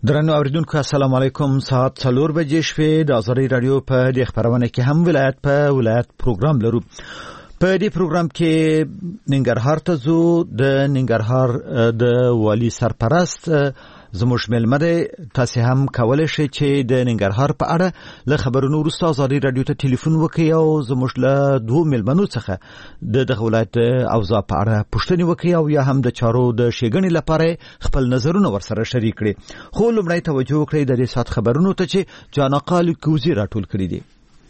درنو اوریدونکو السلام علیکم. ساعت 4 بجې شپې د آزادۍ رادیو په دې خبرونه کې هم ولایت په ولایت پروګرام لرو. په دې پروګرام کې ننګرهار ته ځو. د ننګرهار د والی سرپرست زموږ ملمه ده. تاسو هم کولای شئ چې د ننګرهار په اړه له خبرونو وروسته آزادۍ رادیو ته ټلیفون وکړئ او زموږ له دوه ملمنو څخه د ولایت اوضاع په اړه پوښتنې وکړئ او یا هم د چارو د ښېګڼې لپاره خپل نظرونه ورسره شریک کړئ. خو لومړی توجه وکړئ د دې ساعت خبرونو ته چې جانقال کوزي راټول کړي دي.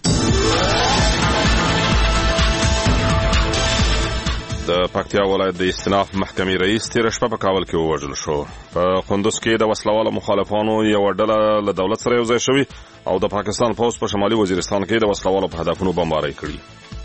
د پکتیا ولایت د استیناف محکمې رئیس تیر شپه په کابل کې ووژل شو. په قندوز کې د وسلوالو مخالفانو یو ډله له دولت سره یو ځای شوی او د پاکستان پوځ په شمالي وزیرستان کې د وسلوالو په هدفونو بمبارۍ کړې.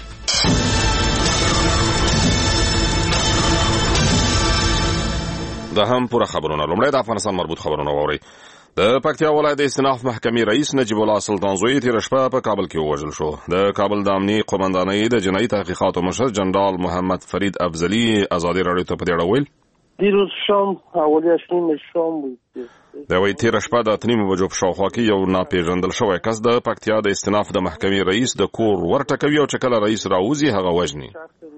دا هم پوره خبرونه. لومړی د افغانستان مربوط خبرونه واورئ. د پکتیا ولایت د استیناف محکمې رئیس نجیب الله سلطانزوی تیر شپه په کابل کې ووژل شو. د کابل د امنیي قومندانۍ د جنایي تحقیقاتو مشر جنرال محمد فرید افضلی آزادۍ رادیو ته په دې اړه ویل: دیروز شام حوالی 8 شام بود. د وی تیر شپه د 8 بجو په شاوخوا کې یو ناپېژندل شوی کس د پکتیا د استیناف د محکمې رئیس د کور ورټکوي او چې کله رئیس راوځي هغه وژني.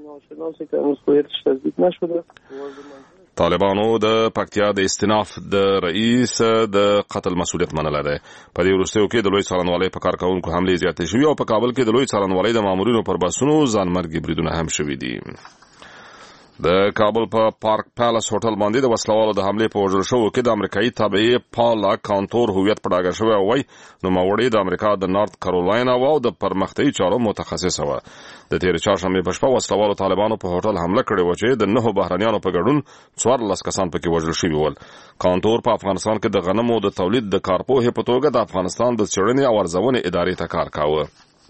طالبانو د پکتیا د استیناف د رئیس د قتل مسؤلیت منلی دی. په دې وروستیو کې د لوی څارنوالۍ په کارکوونکو حملې زیاتې شوي او په کابل کې د لوی څارنوالۍ د مامورینو پر بسونو ځانمرګي بریدونه هم شوي دي. د کابل په پارک پیلس هوټل باندې د وسلوالو د حملې په وژل شوو کې د امریکایي تابعې پالا کانتور هویت په ډاګه شوی او وایي نوموړې د امریکا د نارت کارولاینا او د پرمختیایي چارو متخصصه وه. د تېرې چهارشنبې په شپه وسلوالو طالبانو په هوټل حمله کړې وه چې د 9 بهرنیانو په ګډون 14 کسان پکې وژل شوي ول. کانتور په افغانستان کې د غنمو د تولید د کارپوهې په توګه د افغانستان د څېړنې او ارزونې ادارې ته کار کاوه.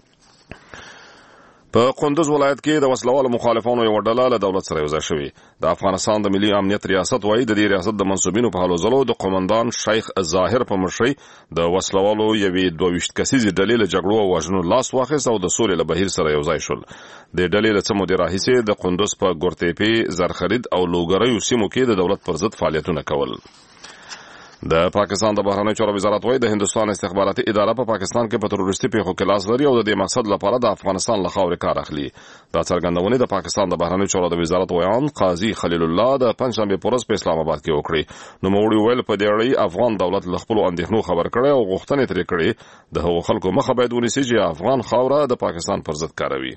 په قندوز ولایت کې د وسلوالو مخالفانو یو ډله له دولت سره یو ځای شوې. د افغانستان د ملي امنیت ریاست وایي د دې ریاست د منصوبینو په هلو ځلو د قومندان شیخ ظاهر په مشرۍ د وسلوالو یوې 22 کسیزې ډلې له جګړو او وژنو لاس واخیست او د سولې له بهیر سره یو ځای شول. د ډلې له څه مودې راهیسې د قندوز په ګورتیپې، زرخرید او لوګریو سیمو کې د دولت پر ضد فعالیتونه کول. د پاکستان د بهرنیو چارو وزارت وايي د هندستان استخباراتي اداره په پاکستان کې په تروریستي پیښو کې لاس لري او د دې مقصد لپاره د افغانستان له خاورې کار اخلي. دا څرګندونه د پاکستان د بهرنیو چارو د وزارت ویان قاضي خلیل الله د پنځشنبې په ورځ په اسلام آباد کې وکړي. نوموړي ویل په دې اړه افغان دولت له خپلو اندېښنو خبر کړي او غوښتنې ترې کړي د هغو خلکو مخه باید ونیسي چې افغان خاوره د پاکستان پر ضد کاروي.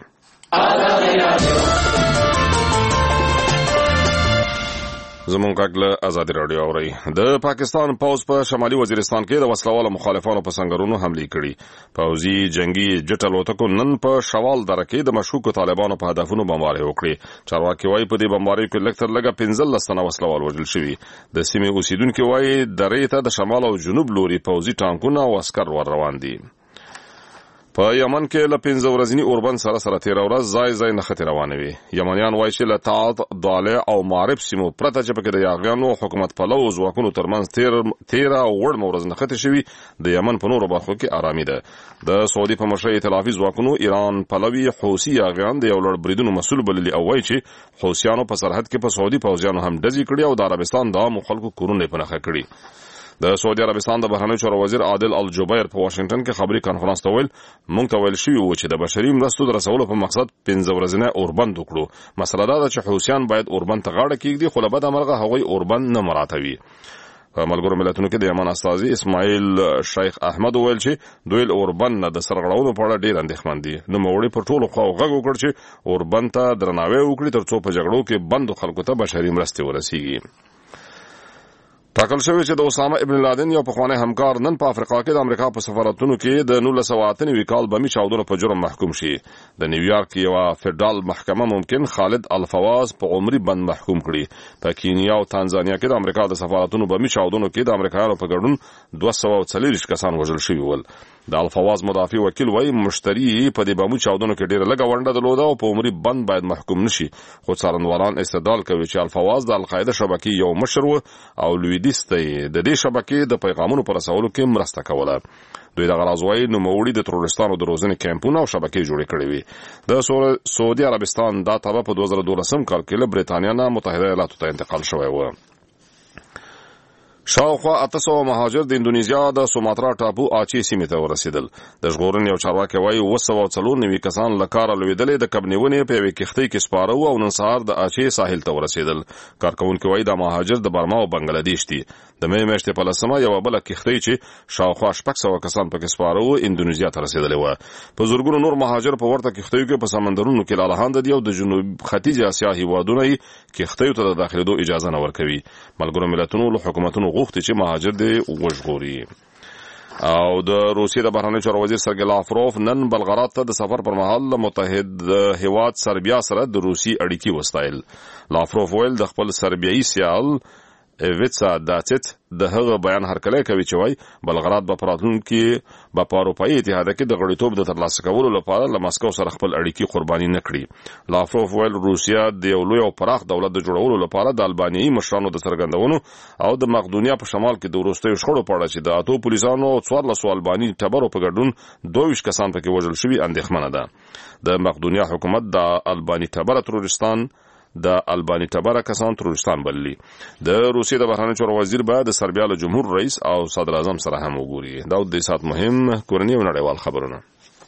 زمونږ غږ له آزادۍ راډیو اورئ. د پاکستان پوځ په شمالي وزیرستان کې د وسلوالو مخالفانو په سنګرونو حملې کړي. پوځي جنگي جټ الوتکو نن په شوال دره کې د مشکوکو طالبانو په هدفونو بمبارۍ وکړې. چارواکي وایي په دې بمباریو کې لږ تر لږه 15 تنه وسلوال وژل شوي. د سیمې اوسیدونکي وایي درې ته د شمال او جنوب لوري پوځي ټانکونه او عسکر ور روان دي. په یمن کې له 15 ورځني اوربند سره تیر ورځ ځای نښتې روانې وي. یمنیان وایي چې له تعاد، داله او معرب سیمو پرته چې پکې د یاغیانو حکومت پلو ځواکونو ترمنځ تیره او وړمه ورځ نښتې شوي د یمن په نورو برخو کې آرامي ده. د سعودي په مشرۍ ائتلافي ځواکونو ایران پلوي حوثي یاغیان د یو لړ بریدونو مسؤل بللي او وایي چې حوثیانو په سرحد کې په سعودي پوځیانو هم ډزې کړي او د عربستان د عامو خلکو کورونه په نښه کړي. د سعودي عربستان د بهرنیو چارو وزیر عادل الجبیر په واشنگټن کې خبري کانفرنس ته ویل موږ ته ویل شوي و چې د بشري مرستو د رسولو په مقصد 15 ورځنی اوربند وکړو. مسله دا ده چې حوثیان باید اوربند ته غاړه کېږدي خو له بده مرغه هغوی اوربند نه مراعاتوي. په ملګرو ملتونو کې د یمن استازي اسماعیل شیخ احمد ویل چې دوی اوربند نه د سرغړونو په اړه ډېر اندېښمن دي. نوموړي پر ټولو خواو غږ وکړ چې اوربند ته درناوی وکړي ترڅو په جګړو کې بندو خلکو ته بشري مرستې ورسیږي. ټاکل شوی چې د اسامه ابن لادن یو پخوانی همکار نن په افریقا کې د امریکا په سفارتونو کې د 1998 کال بمي چاودنو په جرم محکوم شي. د نیویارک یو فدرال محکمه ممکن خالد الفواز په عمري بند محکوم کړي. په کینیا او تانزانیا کې د امریکا د سفارتونو بمي چاودنو کې د امریکایانو په ګډون 240 کسان وژل شوي ول. د الفواز مدافع وکیل وایي مشتری په دې بمو چاودنو کې ډېره لږه ونډه درلوده او په عمري بند باید محکوم نشي. خو څارنوالان استدلال کوي چې الفواز د القاعده شبکې یو مشر و او لویدیځ ته د دې شبکې د پیغامونو پر رسولو کې مرسته کوله. دوی د غراض وایي نوموړي د تروریستانو د روزنې کیمپونه او شبکې جوړې کړې وي. د سعودي عربستان دا تابع په 2012 کال کې له برېټانیا نه متحده ایالاتو ته انتقال شوی و. شاوخوا 800 مهاجر د اندونیزیا د سوماترا ټاپو آچي سیمې ته ورسېدل. د ژغورنې یو چارواکي وایي 294 کسان له کاره لوېدلې د کبنیونې په یوې کښتۍ کې سپاره وو او نن سهار د آچي ساحل ته ورسېدل. کارکونکي وایي د مهاجر د برما او بنگلاديش دي. د مې میاشتې په لسمه یو بل کښتۍ چې شاوخوا 600 کسان پکې سپاره وو اندونیزیا ته رسېدلې و. په زورګونو نور مهاجر په ورته کښتیو کې په سمندرونو کې لالهانده دي او د جنوب ختیځ اسیا هیوادونه کښتیو ته د داخلېدو اجازه نه ورکوي. ملګرو ملتونو له حکومتونو غوښتي چې مهاجر دې وژغوري. او د روسیې د بهرنیو چارو وزیر سرګی لاوروف نن بلغراد ته د سفر پر مهال متحد هیواد سربیا سره د روسي اړیکې وستایل. لاوروف ویل د خپل سربیایي سیال ویتسا داچت د هغه بیان هرکلی کوي چې وای بلغراد په راتلونکي په اروپایي اتحاد کې د غړیتوب د ترلاسه کولو لپاره له مسکو سره خپل اړیکې قرباني نه کړي. لاوروف ویل روسیا د یو لوی او پراخ دولت د جوړولو لپاره د البانیایي مشرانو د څرګندونو او د مقدونیا په شمال کې د وروستیو شخړو په اړه چې د اتو پولیسانو او 14 البانی ټبرو په ګډون 22 کسان پکې وژل شوي اندېښمنه ده. د مقدونیا حکومت د البانی ټبر تروریستان د البانی ټبر کسان تروریستان بللي. د روسیې د بهرنیو چارو وزیر به د سربیا له جمهور رئیس او صدر اعظم سره هم وګوري. دا د سات مهم کورنی او نړیوال خبرونه.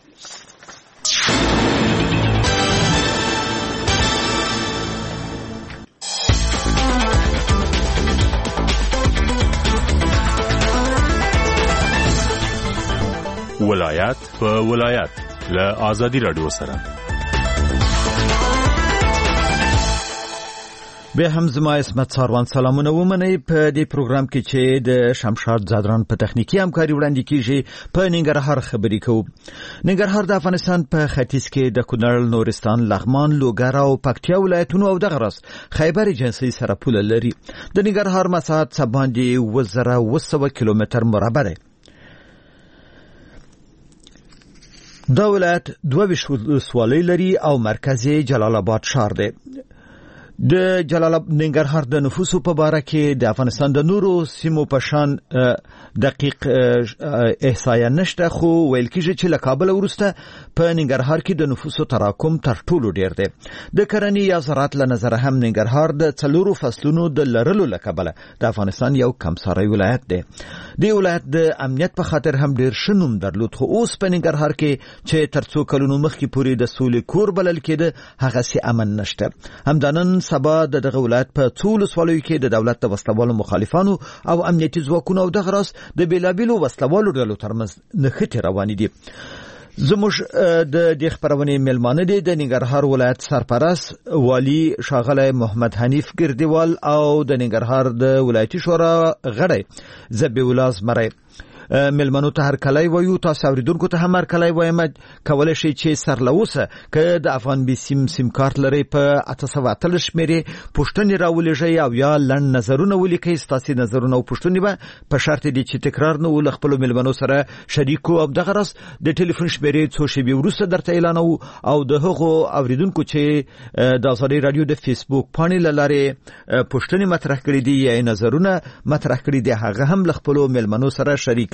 ولایت په ولایت له آزادی رادیو سره به هم زما اسمت ساروان سلامونه ومنئ. په دې پروګرام کې چې د شمشاد زادران په تخنیکی همکاري وړاندې کیږي په ننګرهار خبرې کوو. ننګرهار د افغانستان په ختیځ کې د کونړ، نورستان، لغمان، لوګر او پکتیا ولایتونو او دغه راس خیبر ایجنسۍ سره پوله لري. د ننګرهار مساحت څه باندې 2200 کیلومتر مربع دی. دا ولایت 22 ولسوالۍ لري او مرکز جلال آباد ښار دی. د جلال آباد ننګرهار د نفوسو په باره کې د افغانستان د نورو سیمو په شان دقیق احصایه نشته، خو ویل کېږي چې له کابل وروسته په ننګرهار کې د نفوسو تراکم تر ټولو ډیر دی. د کرنې یا زراعت له نظره هم ننګرهار د 4 فصلونو د لرلو له کبله د افغانستان یو کمساری ولایت دی. د ولایت د امنیت په خاطر هم ډیر ښه نوم درلود، خو اوس په ننګرهار کې چې تر څو کلونو مخکې پورې د سولې کور بلل کېده هغسې امن نشته. همدانن سبا دغه ولایت په څو ولسوالیو کې د دولت د وسلوالو مخالفانو او امنیتي ځواکونو او دغه راس د بیلابیلو وسلوالو ډلو ترمنځ نښتې روانې دي. زموږ د دې خبرونې ملمانه دي د ننګرهار ولایت سرپرست والي ښاغلی محمد حنیف ګردیوال او د ننګرهار د ولایتي شورا غړی ذبیح الله زمری. ملمنو ته هرکلی وایو، تاسو اوریدونکو ته هم هرکلی وایم. کولی شئ چې سرلوسه که د افغان بي سیم کارت لرئ په 818 شمېرې پوښتنې راولېږئ او یا لنډ نظرونه ولیکئ. ستاسې نظرونه او پوښتنې به په شرط دي چې تکرار نه و له خپلو ملمنو سره شریکو او دغه راس د ټلیفون شمېرې څو شېبې وروسته درته اعلانوو. او د هغو اوریدونکو چې د ازادۍ راډیو د فیسبوک پاڼې له لارې پوښتنې مطرح کړي دي یا نظرونه مطرح کړي دي هغه هم له خپلو ملمنو سره شریک.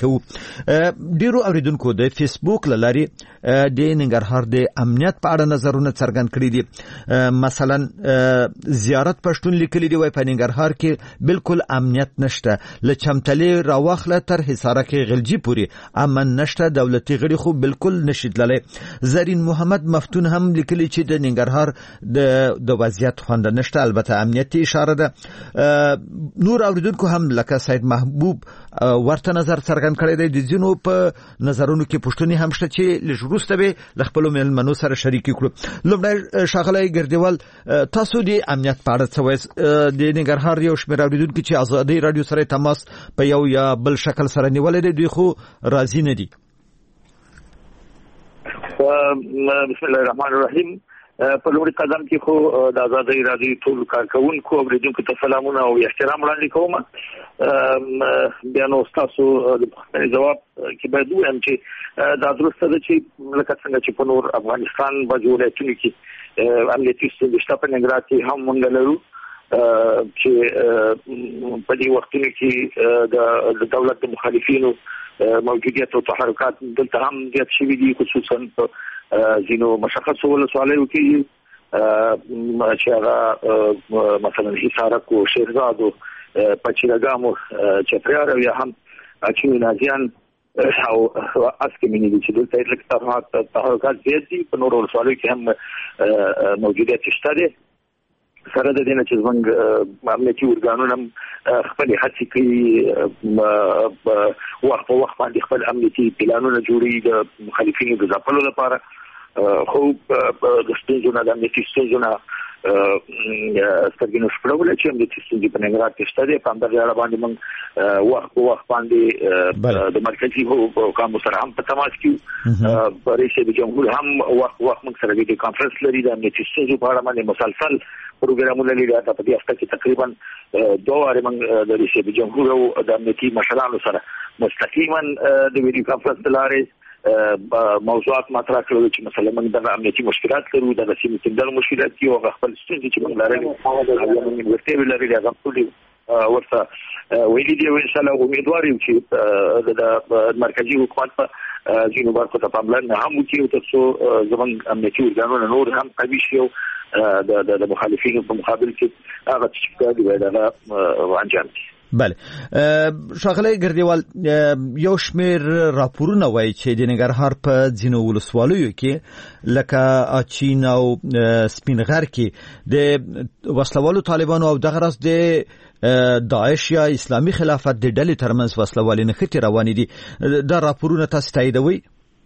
ډیرو اوریدونکو د فیسبوک له لارې د ننګرهار د امنیت په اړه نظرونه څرګند کړي دي. مثلا زیارت پښتون لیکلي دی وای په ننګرهار کې بالکل امنیت نشته، له چمتلې راوخله تر حصاره کې غلجی پوری امن نشته، دولتي غړي خو بالکل نشي تللی. زرین محمد مفتون هم لیکلي چې د ننګرهار د وضعیت خوند نشته، البته امنیتي اشاره ده. نور اوریدونکو هم لکه سید محبوب ورته نظر څرګند کړی دی. د ځینو په نظرونو کې پوښتنې هم شته چې لږ وروسته به له خپلو مېلمنو سره شریکې کړو. لومړی ښاغلی ګردیوال، تاسو د امنیت په اړه څه وایئ؟ د ننګرهار یو شمېر اوریدونکي چې ازادۍ راډیو سره تماس په یو یا بل شکل سره نیولی دی، دوی خو راضي نه دي. بسم الله الرحمن الرحیم. په لومړي قدم کې خو د ازادۍ راډیو ټول کارکونکو او اوریدونکو ته سلامونه او احترام وړاندې کوم. بیا نو تاسو د پوښتنې جواب کې باید ووایم چې دا درسته ده چې لکه څنګه چې په نور افغانستان باندې ولایتونو کې امنیتي ستونزې شته، په ننګرهار کې هم موږ لرو چې په دې وختونو کې د دولت د مخالفینو موجودیت او تحرکات دلته هم زیات شوي دي، خصوصا په ځینو مشخصو ولسوالیو کې چې هغه مثلا حصارک او شیرزاد او پچیرګامو چتریار یا هم چې نازیان او اسکه مینی چې دلته لکه تحقیقات زیات دي په نورو ولسوالیو کې هم موجودیت شته دي سره د دې نه چې زموږ امنیتي ارګانونه خپل هڅې کوي وخت په وخت باندې خپل امنیتي پلانونه جوړوي د مخالفینو د ځپلو لپاره خو د ستونزو نه د امنیتي ستونزو نه سترګینو شپړول چې هم د ستونزې په نګرات کې شته دي په همدغه اړه باندې موږ وخت په وخت باندې د مرکزي حکومت سره هم په تماس کې رئیس جمهور هم وخت موږ سره ویډیو کانفرنس لري د امنیتي ستونزو په اړه باندې مسلسل پروګرامونه لري دا په دې هفته کې تقریبا 2 واره موږ د رئیس جمهور او د امنیتي مشرانو سره مستقیما د ویډیو کانفرنس لارې موضوعات مطرح کړو چې مثلا موږ د امنیتي مشکلات لرو د رسمي تندل مشکلات کې او خپل ستونزې چې موږ لرلې موږ ورته ویلاري دا ټول ورته ویلي دی ان شاء الله امیدوار یم چې د مرکزی حکومت په ځینو برخو ته پاملرنه هم وکړي ترڅو زموږ امنیتي ارګانونه نور هم قوي شي او د مخالفینو په مقابل کې هغه چې کوي دا انجام شي. بله ښاغلی ګردیوال یو شمیر راپورونه وایي چې د ننګرهار په ځینو ولسوالیو کې لکه اچین او سپینغر کې د وسلوالو طالبانو او دغه راز د داعش یا اسلامي خلافت د ډلې ترمنځ وسلوالي نښتې روانې دي دا راپورونه تاسو تاییدوي؟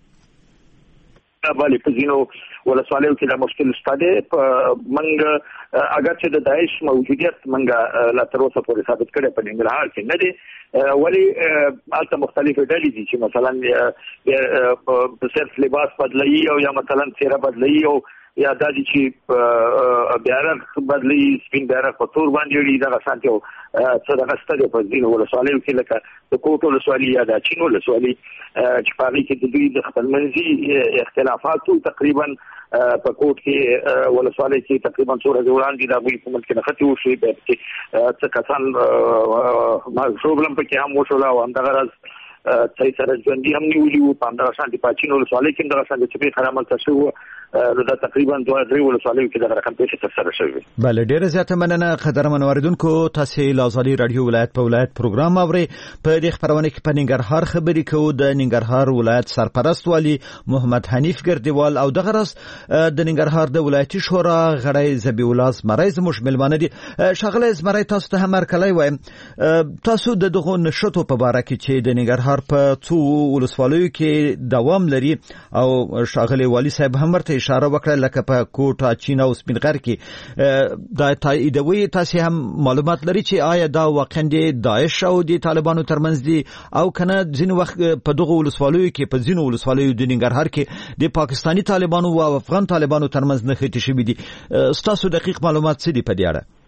بله په ځینو ولسوالیو کې د مشکل شته منګ اگر چې د داعش موجودیت منګ لا تر اوسه پورې ثابت کړي په ننګرهار کې نه دي ولی البته مختلفه ډلې دي چې مثلا صرف لباس بدلوي او یا مثلا څیره بدلوي او یا د دې چې بیرغ بدلی سپین بیرغ په تور باندې دا غسانته څه د غسته په ځینو ولسوالیو کې لکه د کوټو ولسوالي یا د چینو ولسوالي چې په هغه کې د دوی د خپلمنځي اختلافاتو تقریبا په کوټ کې ولسوالي کې تقریبا څو ورځې وړاندې د ابوي کومت کې نختی وشي په څه کسان پرابلم پکې هم وشول او همدغه راز څای سره ژوندۍ هم نیولي په همدغه شانتي په چینو ولسوالي کې همدغه شانتي چې په خرامل تشو دا تقریبا 2-3 ولسوالیو کې د رقم پیښې ترسره شوې. بله ډیره زیاته مننه قدرمن اوریدونکو تاسو له ازادي رادیو ولایت په ولایت پروګرام اورئ په دې خبرونه کې په ننګرهار خبرې کوو د ننګرهار ولایت سرپرست والی محمد حنیف ګردیوال او دغه راز د ننګرهار د ولایتي شورا غړی ذبیح الله زمری زموږ ملمانه دي. ښاغلی زمری تاسو ته هم هرکلی وایم تاسو د دغو نښتو په باره کې چې د ننګرهار په څو ولسوالیو کې دوام لري او ښاغلی والي صاحب هم ورته اشاره وکړه لکه په کوټه چین او سپینغر کې دا تاییدوي تاسو هم معلومات لري چې آیا دا واقعا د داعش او د طالبانو ترمنځ دي او کنه ځینې وخت په دغه ولسوالیو کې په ځینو ولسوالیو د ننګرهار کې د پاکستاني طالبانو او افغان طالبانو ترمنځ نښتې شوي دي ستاسو دقیق معلومات څه دي په دې اړه؟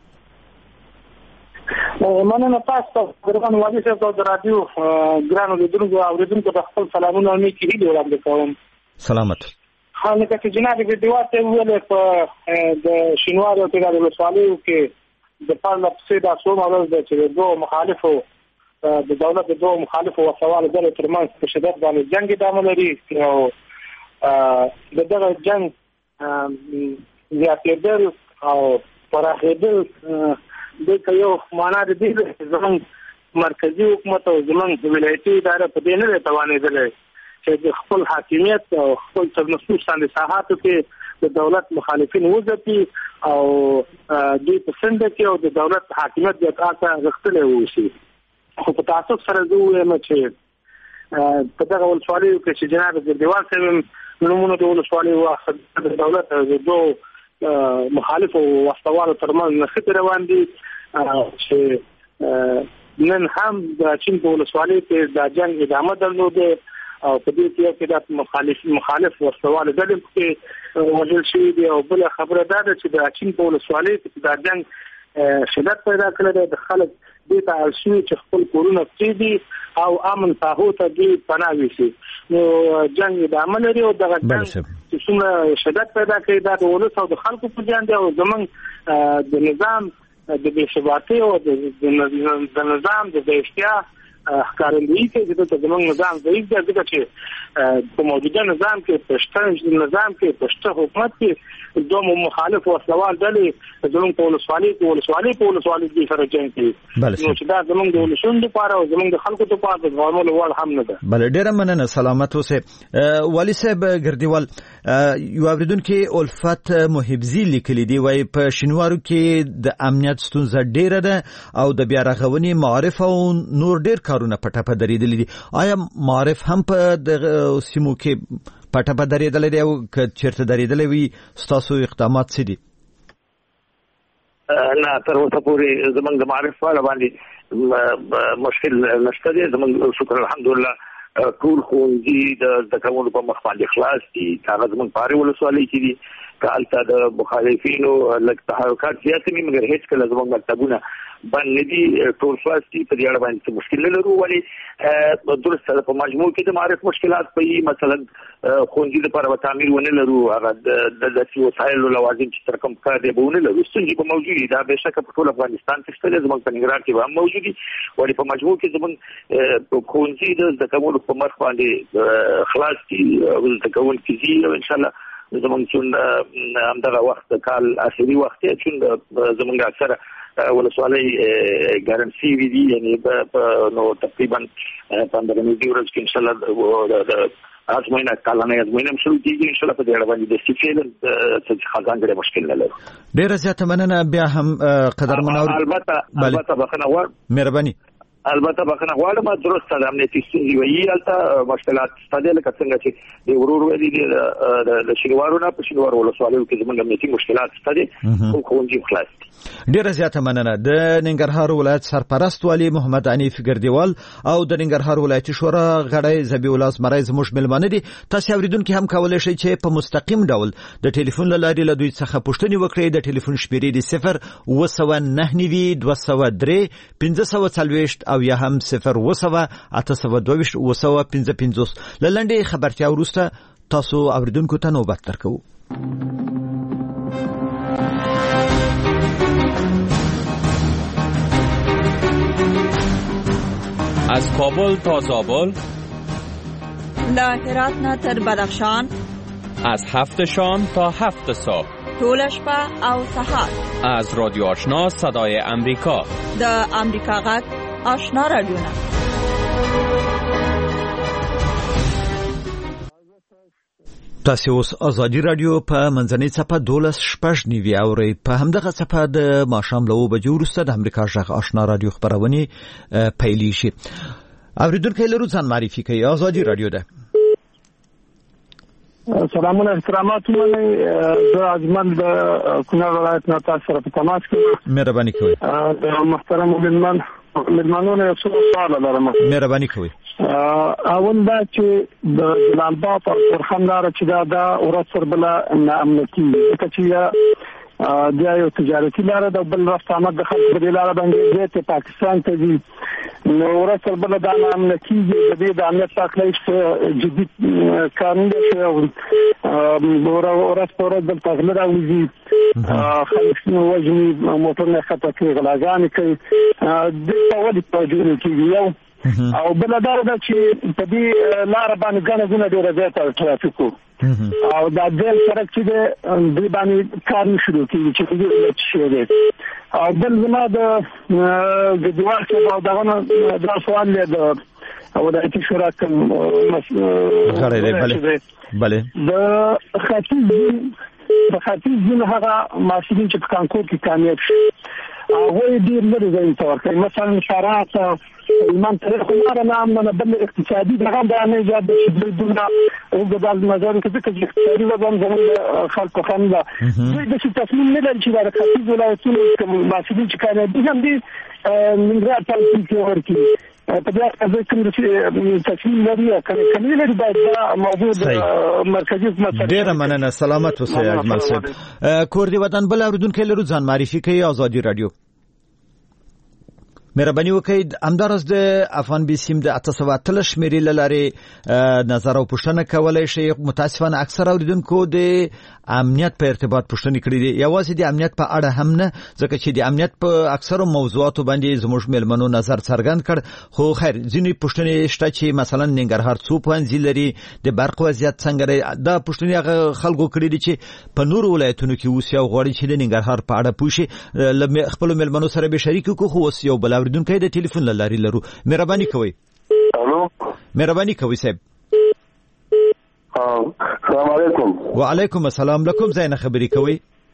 مننه تاسو ګران والي صاحب د رادیو ګرانو لیدونکو او اوریدونکو ته خپل سلامونه او نیکی هیلې وړاندې کوم. سلامت. لکه چې جناب ګردیوال ته ویل په د شینوار او د ولسوالیو کې د پارلمان په دا څو مرز د چې دوه مخالفو د دولت د دوه مخالفو وسوال د ترمنځ په شدت باندې جنگ ادامه لري او دغه جنگ زیاتېدل او پراخېدل د یو معنا د دې زموږ مرکزی حکومت او زموږ ولایتي اداره په دې نه توانېدل چې د خپل حاکمیت او خپل تنفس باندې ساحاتو کې د دولت مخالفین وځي او دوی په څنډه کې او د دولت حاکمیت د اساسه غختلې وشي. خو په تاسو سره زه وایم چې په دغه ولسوالیو کې چې جناب ګردیوال صاحب نومونه د ولسوالیو واخد د دولت د دوه مخالفو وسوالو ترمنځ نښتې روان دي چې نن هم د چین په ولسوالیو کې د جنگ ادامه درلوده او په دې کې د مخالف وسوال د دې کې وجل شي دی او بل خبره ده چې د چین په ولسوالیو کې د جنگ شدت پیدا کړل د خلک د تعالشي چې خپل کورونه کېدي او امن ساحو ته دی پناه وشي نو جنگ ادامه لري او دغه جنگ چې څومره شدت پیدا کوي دا د ولس او د خلکو په ځان دی او زمونږ د نظام د بې ثباتۍ او د نظام د اشتیا ښکارندویي کوي چې زموږ نظام ضعیف دی ځکه چې په موجوده نظام کې پښتون نظام کې پښتون حکومت کې دوه مخالف او سوال ډلې زموږ په ولسوالۍ کې سره جنګ کوي نو چې دا زموږ د ولسون لپاره او زموږ د خلکو لپاره د غوړمو وړ هم نه ده. بل ډیره مننه سلامت اوسه. والي صاحب ګردیوال یو اوریدونکو الفت محبزي لیکلي دی وای په شینوارو کې د امنیت ستونزه ډیره ده او د بیا رغونې معارف او نور ډیر کارونه پټه درېدلې دي. آیا معارف هم په د سیمو کې پټه درېدلې دي او که چیرته درېدلې وي ستاسو اقدامات څه دي؟ نه تر اوسه پورې زمونږ د معارف والا باندې مشکل نشته دی. زمونږ شکر الحمدلله ټول ښوونځي د زده کوونکو په مخ باندې خلاص دي. هغه زمونږ پاري ولسوالۍ کې دي کالته د مخالفینو لږ تحرکات زیات دي مګر هیڅ کله زمونږ مکتبونه بند نه دي ټول خلاص دي. په دې اړه باندې مشکل نه لرو ولې درسته په مجموع کې د معارف مشکلات په مثلا ښوونځي لپاره تعمیر ونه لرو هغه د وسایلو لوازم چې تر کوم کار دی بونه لرو ستونزې په موجودي دا به شک په ټول افغانستان کې شته زموږ په نګران کې هم موجودي ولې په مجموع کې زموږ ښوونځي د زده کوونکو په مخ باندې خلاص دي او زده کوونکي دي او ان شاء الله زموږ چې همدغه وخت کال اخري وخت چې زموږ اکثره ولسوالۍ ګارانټي وی دي یعنی نو تقریبا 15 ورځې کې ان شاء الله د ازموینه کلانه ازموینه شروع کیږي ان شاء الله په دې اړه باندې د سیفیل څه خزان غره مشکل نه لرو. ډیره زیاته مننه. بیا هم قدرمن البته بخنه غواړم مهرباني البته بخنه غواړم درسته د امنیتي ستونزې وی البته مشکلات ستاسو لکه څنګه چې د ورور ویلي د شینوارو نه په شینوار ولسوالۍ کې زموږ امنیتي مشکلات ستاسو او کومجی خلاص. ډیره زیاته مننه. د ننګرهار ولایت سرپرست والي محمد عنیف ګردیوال او د ننګرهار ولایتي شورا غړی زبی الله زمرای زموږ ملمانه دي. تاسو اوریدونکو هم کولای شئ چې په مستقیم ډول د ټلیفون لارې له دوی څخه پوښتنه وکړئ. د ټلیفون شمیرې دی 029220540 او یا هم 0808225 لنډه خبرتیا وروسته تاسو اوریدونکو ته نوبت درکو. از کابل تا زابل، له هرات نه تر بدخشان، از 7 شام تا 7 صبح، ټول شپه او سهار. از رادیو آشنا صدای امریکا، د امریکا غږ آشنا رادیو نه. تاسو اوس ازادي رادیو په منځنۍ صفحه 12:09 اورئ. په همدغه صفحه د ماښام له 2 بجو وروسته د امریکا غږ آشنا رادیو خبرونه پیلې شي. اوریدونکو لرو ځان معرفي کوي. ازادي رادیو ده. سلامونه احترامات مونږ د اجمل د کونړ ولایت نه تاسو سره په تماس کې. مهرباني کوئ. محترم ملمنونه یو څه سوال لرم. مهرباني کوئ. اول دا چې د جلال آباد او ترخندار چې دا ورسره بل نه امنیتي چې دا یو تجارتي لار ده بل راستامه د خلکو په لار باندې د پاکستان ته دي نو ورسره بل د امنیتي د امنیت تکلیف جدي قانون دی ورسره بل تغلر اوزي خلک نو وجني موټر نه خطا کوي غلاګان کوي د ټولې توجه کوي یو او بل دا چې په دې لار باندې غنغونه ډېر زیات ترافیکو او دا د سړک چې د باندې کار شروع کیږي چې دې شي دی او بل زما د ګډوال څخه دغه د سوال له او د اتي شورا کوم بله د خاطی زین هغه ماشین چې په کانکور کې کامیاب شي وای ډیر لري ځای ته ورته مثلا شرایط ایمان تاریخ نه نه بل اقتصادي دغه د نه ایجاد د دنیا او د نظر کې چې اقتصادي وضع زموږ خلکو خنده د تصمیم نه لري چې د خاطی ولایتونو کوم ماشین چې کامیاب دي هم دي من راځي چې ورکی په دې اړه کوم تصمیم لري کله لري دا موضوع مرکزی مسله ډیر مننه. سلامت اوسئ اجمل صاحب. کور دی وطن بل اوردونکو لرو ځان معرفي کوي. ازادي رادیو مهرباني وکړئ همدارس د افغان بي سیم د 813 شمیرې لاره نظر او پوښتنه کولای شي. متاسفانه اکثر اوریدونکو د امنیت په ارتباط پوښتنې کړې دي، یوازې د امنیت په اړه هم نه، ځکه چې د امنیت په اکثر موضوعاتو باندې زموږ ملمنو نظر څرګند کړ. خو خیر ځینې پوښتنې شته چې مثلا ننګرهار څو پوهنځي لري، د برق وضعیت څنګه دی. دا پوښتنې هغه خلکو کړې دي چې په نورو ولایتونو کې اوس یو غواړي چې د ننګرهار په اړه پوه شي. خپل ملمنو سره به شریک کو. خو اوس یو بل اوریدونکی د ټلیفون لاري لرو. مهرباني کوئ. الو مهرباني کوئ صاحب. السلام علیکم. وعلیکم السلام. لکم زاینه خبرې کوي.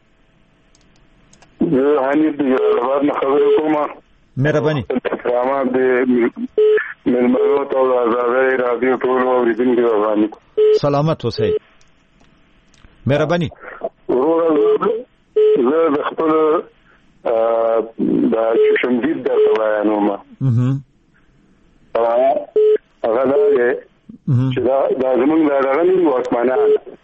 زه حمید د جلال آباد نه خبرې کوم. مهرباني. احترامات د ملمنو ته د آزادۍ رادیو ټول اوریدونکو باندې سلامت اوسئ. مهرباني. زه د خپل د شمدید د بیانوم هغه دا چې دا زمونږ د غني واکمنان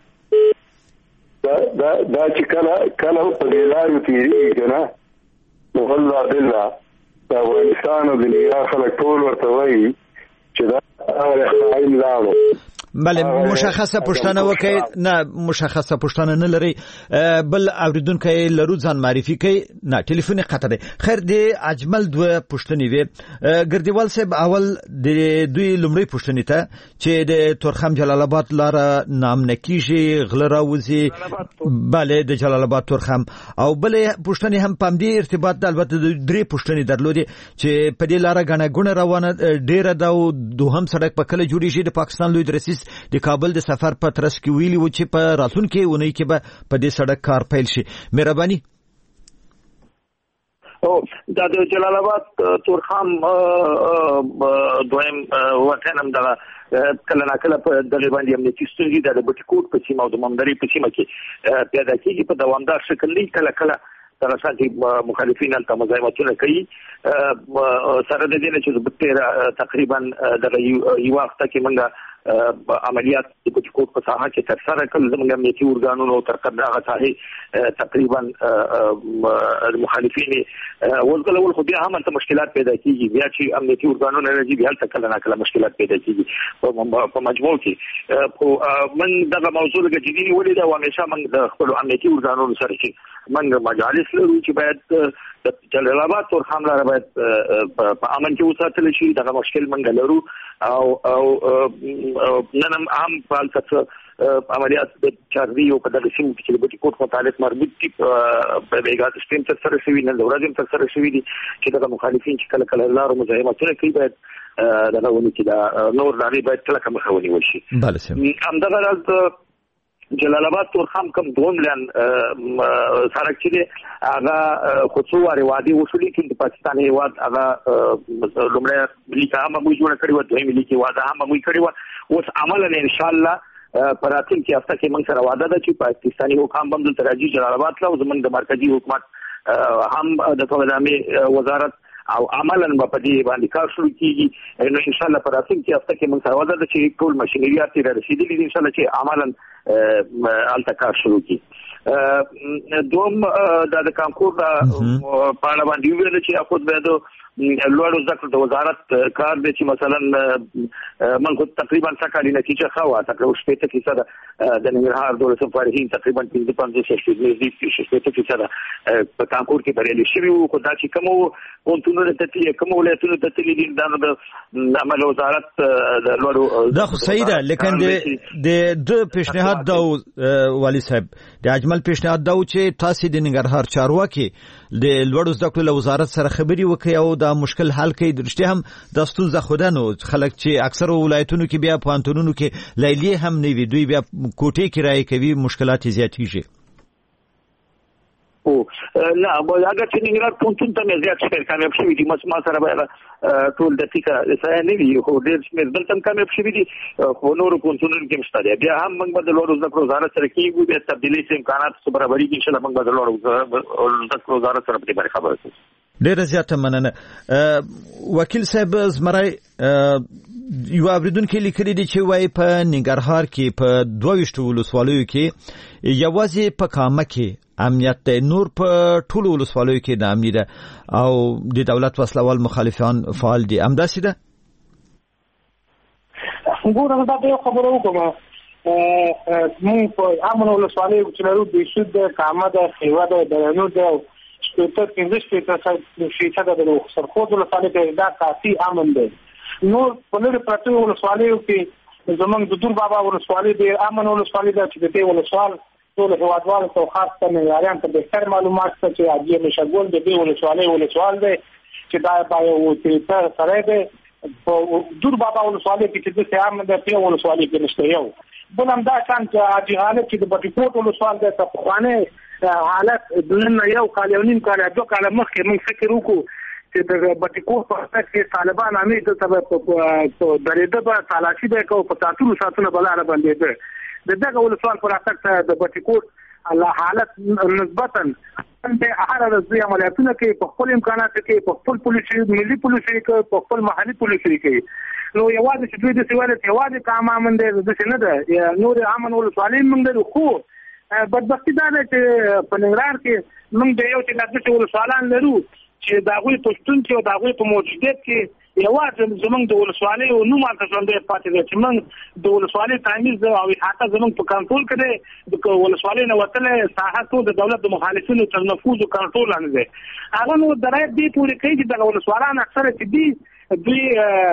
دا چې کله په دې لارو تیریږي کنه نو والله بالله د افغانستان او د دنیا خلک ټول ورته وایي چې دا خاين لاړو. بله مشخصه پوښتنه وکړئ. نه مشخصه پوښتنه نه لري. بل اوریدونکی لرو ځان معرفي کوي. نه ټلیفون قطع دی. خیر د اجمل دوه پوښتنې وي. ګردیوال صاحب اول د دوی لومړی پوښتنې ته چې د تورخم جلال آباد لاره نامنه کیږي، غله راوځي. بله د جلال آباد تورخم. او بل پوښتنې هم په دې ارتباط د البته د درې پوښتنې درلودي چې په دې لاره غنه ګونه روانه ډیره دا او دوهم سړک په کله جوړیږي. د پاکستان لوی رئیس د کابل د سفر په ترڅ کې ویلي و چې په راتلونکي اونۍ کې به په دې سړک کار پیل شي. مهرباني. دا د جلال آباد تورخم دویم وطن هم دا کله ناکله په دغه باندې امنیتي ستونزې د بټکوټ په سیمه او د ممدري په سیمه کې پیدا کیږي په دوامدار شکل نه کله کله ترڅو مخالفین ته مزاحمتونه کوي سره د دې چې د تقریبا د یو وخت کې موږ عملیات د بټکوټ په ساحه کې تر سره کړل. زموږ امنیتي ارګانونو تر هغه ساحه تقریبا مخالفین ولګول خو بیا هم څه مشکلات پیدا کیږي. بیا چې امنیتي ارګانونه راځي بیا څه کله ناکله مشکلات پیدا کیږي په مجموع کې. من دغه موضوع کې جدي ولې دا همیشه من د خپل امنیتي ارګانونو سره چې من مجالس لرو چې باید د جلال آباد تورخم لاره باید په امن کې وساتل شي. دغه مشکل منګ لرو او نن هم فعالیت عملیات د چاربي او په دغه سیمه کې د بټکوټ متعلق مربوط دي په بیګات سټیم تر سره شوی نه ورځم تر سره شوی دي چې دغه مخالفین چې کله کله لارو مزاحمتونه کوي باید دغه ونی چې دا نور لاري باید کله کوم خونی وشي. بله سم همدغه راز جلال آباد تورخم کوم 2 مليون سړک چې هغه خصوصي وادي وصولي کې د پاکستان هیواد هغه لومړی ملي هم موږ جوړ کړی و، دویم ملي کې واده هم موږ کړی و. اوس عملاً ان شاء الله پراتین کې هفته کې موږ سره واده ده چې پاکستاني حکام هم د تراجي جلال آباد لا زمونږ د مرکزی حکومت هم د تولیدامي وزارت او عملاً په دې باندې کار شروع کیږي. نو ان شاء الله پراتین کې هفته کې موږ سره واده ده چې ټول ماشينریات ته رسیدلې دي. ان شاء الله چې عملاً التکار شروع کی. دوم د کانکور په اړه باندې ویل چې خود به د لوړو ذکر د وزارت کار دی چې مثلا من تقریبا سکالي نتیجه خوا تقریبا 80% د ننګرهار دولت فارغین تقریبا 55% په کانکور کې بریالي شوي وو. خو دا چې کوم پونتونو ته کوم ولایتونو ته تللی د عمل وزارت د لوړو دا خو صحیح ده. لیکن د پیشنهاد دا والی صاحب د اجمل پیشنهاد دا چې تاسو د ننګرهار چارواکي د لوړو زده کړو وزارت سره خبري وکړي او دا مشکل حل کړي. درشته هم د ستونزه خودانو خلک چې اکثر ولایتونو کې بیا پانتونونو کې لیلی هم نه وي، دوی بیا کوټې کرای کوي، مشکلات زیاتېږي. او لا اگر چې ننګرهار پونتون ته زیات شمیر کامیاب شوي دي. ما سره به ټول دقیقه ځای نه وي خو ډېر شمیر دلته کامیاب شوي دي خو نورو پونتونونو کې مشته دي. بیا هم موږ به د لوړو زده کړو وزارت سره کېږو، بیا تبدیلي امکانات څه برابرېږي. ان شاء الله موږ به د لوړو زده کړو وزارت سره په دې باندې خبرې کوو. ډېره زیاته مننه. وکیل صاحب زمری یو اوریدونکو لیکلي دي چې وایي په ننګرهار کې په 22 ولسوالیو کې یوازې په کامه کې امنیت دی. نور په ټولو ولسوالیو کې ناامني ده او د دولت وسلوال مخالفان فعال دي. همداسې ده؟ ګوره دا به خبره وکړم موږ په امن ولسوالیو چې لرو د سود د کامه د خیوه د نور د شپږ 15% د سرخود ولسوالیو دا کافي امن دی. نور په لري پرته ولسوالیو کې زمونږ د دور بابا ولسوالۍ د امن ولسوالۍ ده چې د دې ولسوال ټول هوادوالو ته خاصه معیاران ته بهتر معلومات څه چې اجي مشغول د دې ولسوالۍ ولسوال دی چې دا پای تر سره ده. په دور بابا ولسوالۍ کې چې د امن د په ولسوالۍ کې نشته. یو بل هم دا کان چې اجي حالت چې د بټکوټ ولسوال ده په خوانه حالت دلن یو کال یو نیم کال دوه کال مخکې موږ فکر وکړو چې د بټکوټ په اړه کې طالبان امید ته په درېده به تلاشي به کوي په تاسو ساتنه بلاره باندې ده. دغه ولسوال پر اټک د بټکوټ الله حالت نسبتا د هر ورځې عملیاتونه کې په خپل امکانات کې په خپل پولیسي ملي پولیسي کې په خپل محلي پولیسي کې نو یوازې چې دوی د سیواله یوازې کام امن دی د څه نه ده نور امن ولسوالۍ موږ د خو بدبختی دا ده چې په ننګرهار کې موږ د یو چې د ولسوالان لرو چې دا غوي پښتون کې او دا غوي په موجودیت کې یوازې زمونږ د ولسوالۍ او نو ماته ژوندې پاتې دي چې موږ د ولسوالۍ تامیز او حتی زمونږ په کنټرول کې د ولسوالۍ نه وتلې ساحه د دولت د مخالفینو تر نفوذ او کنټرول لاندې ده. هغه نو درایت دی پورې کوي چې د ولسوالانو اکثره چې دوی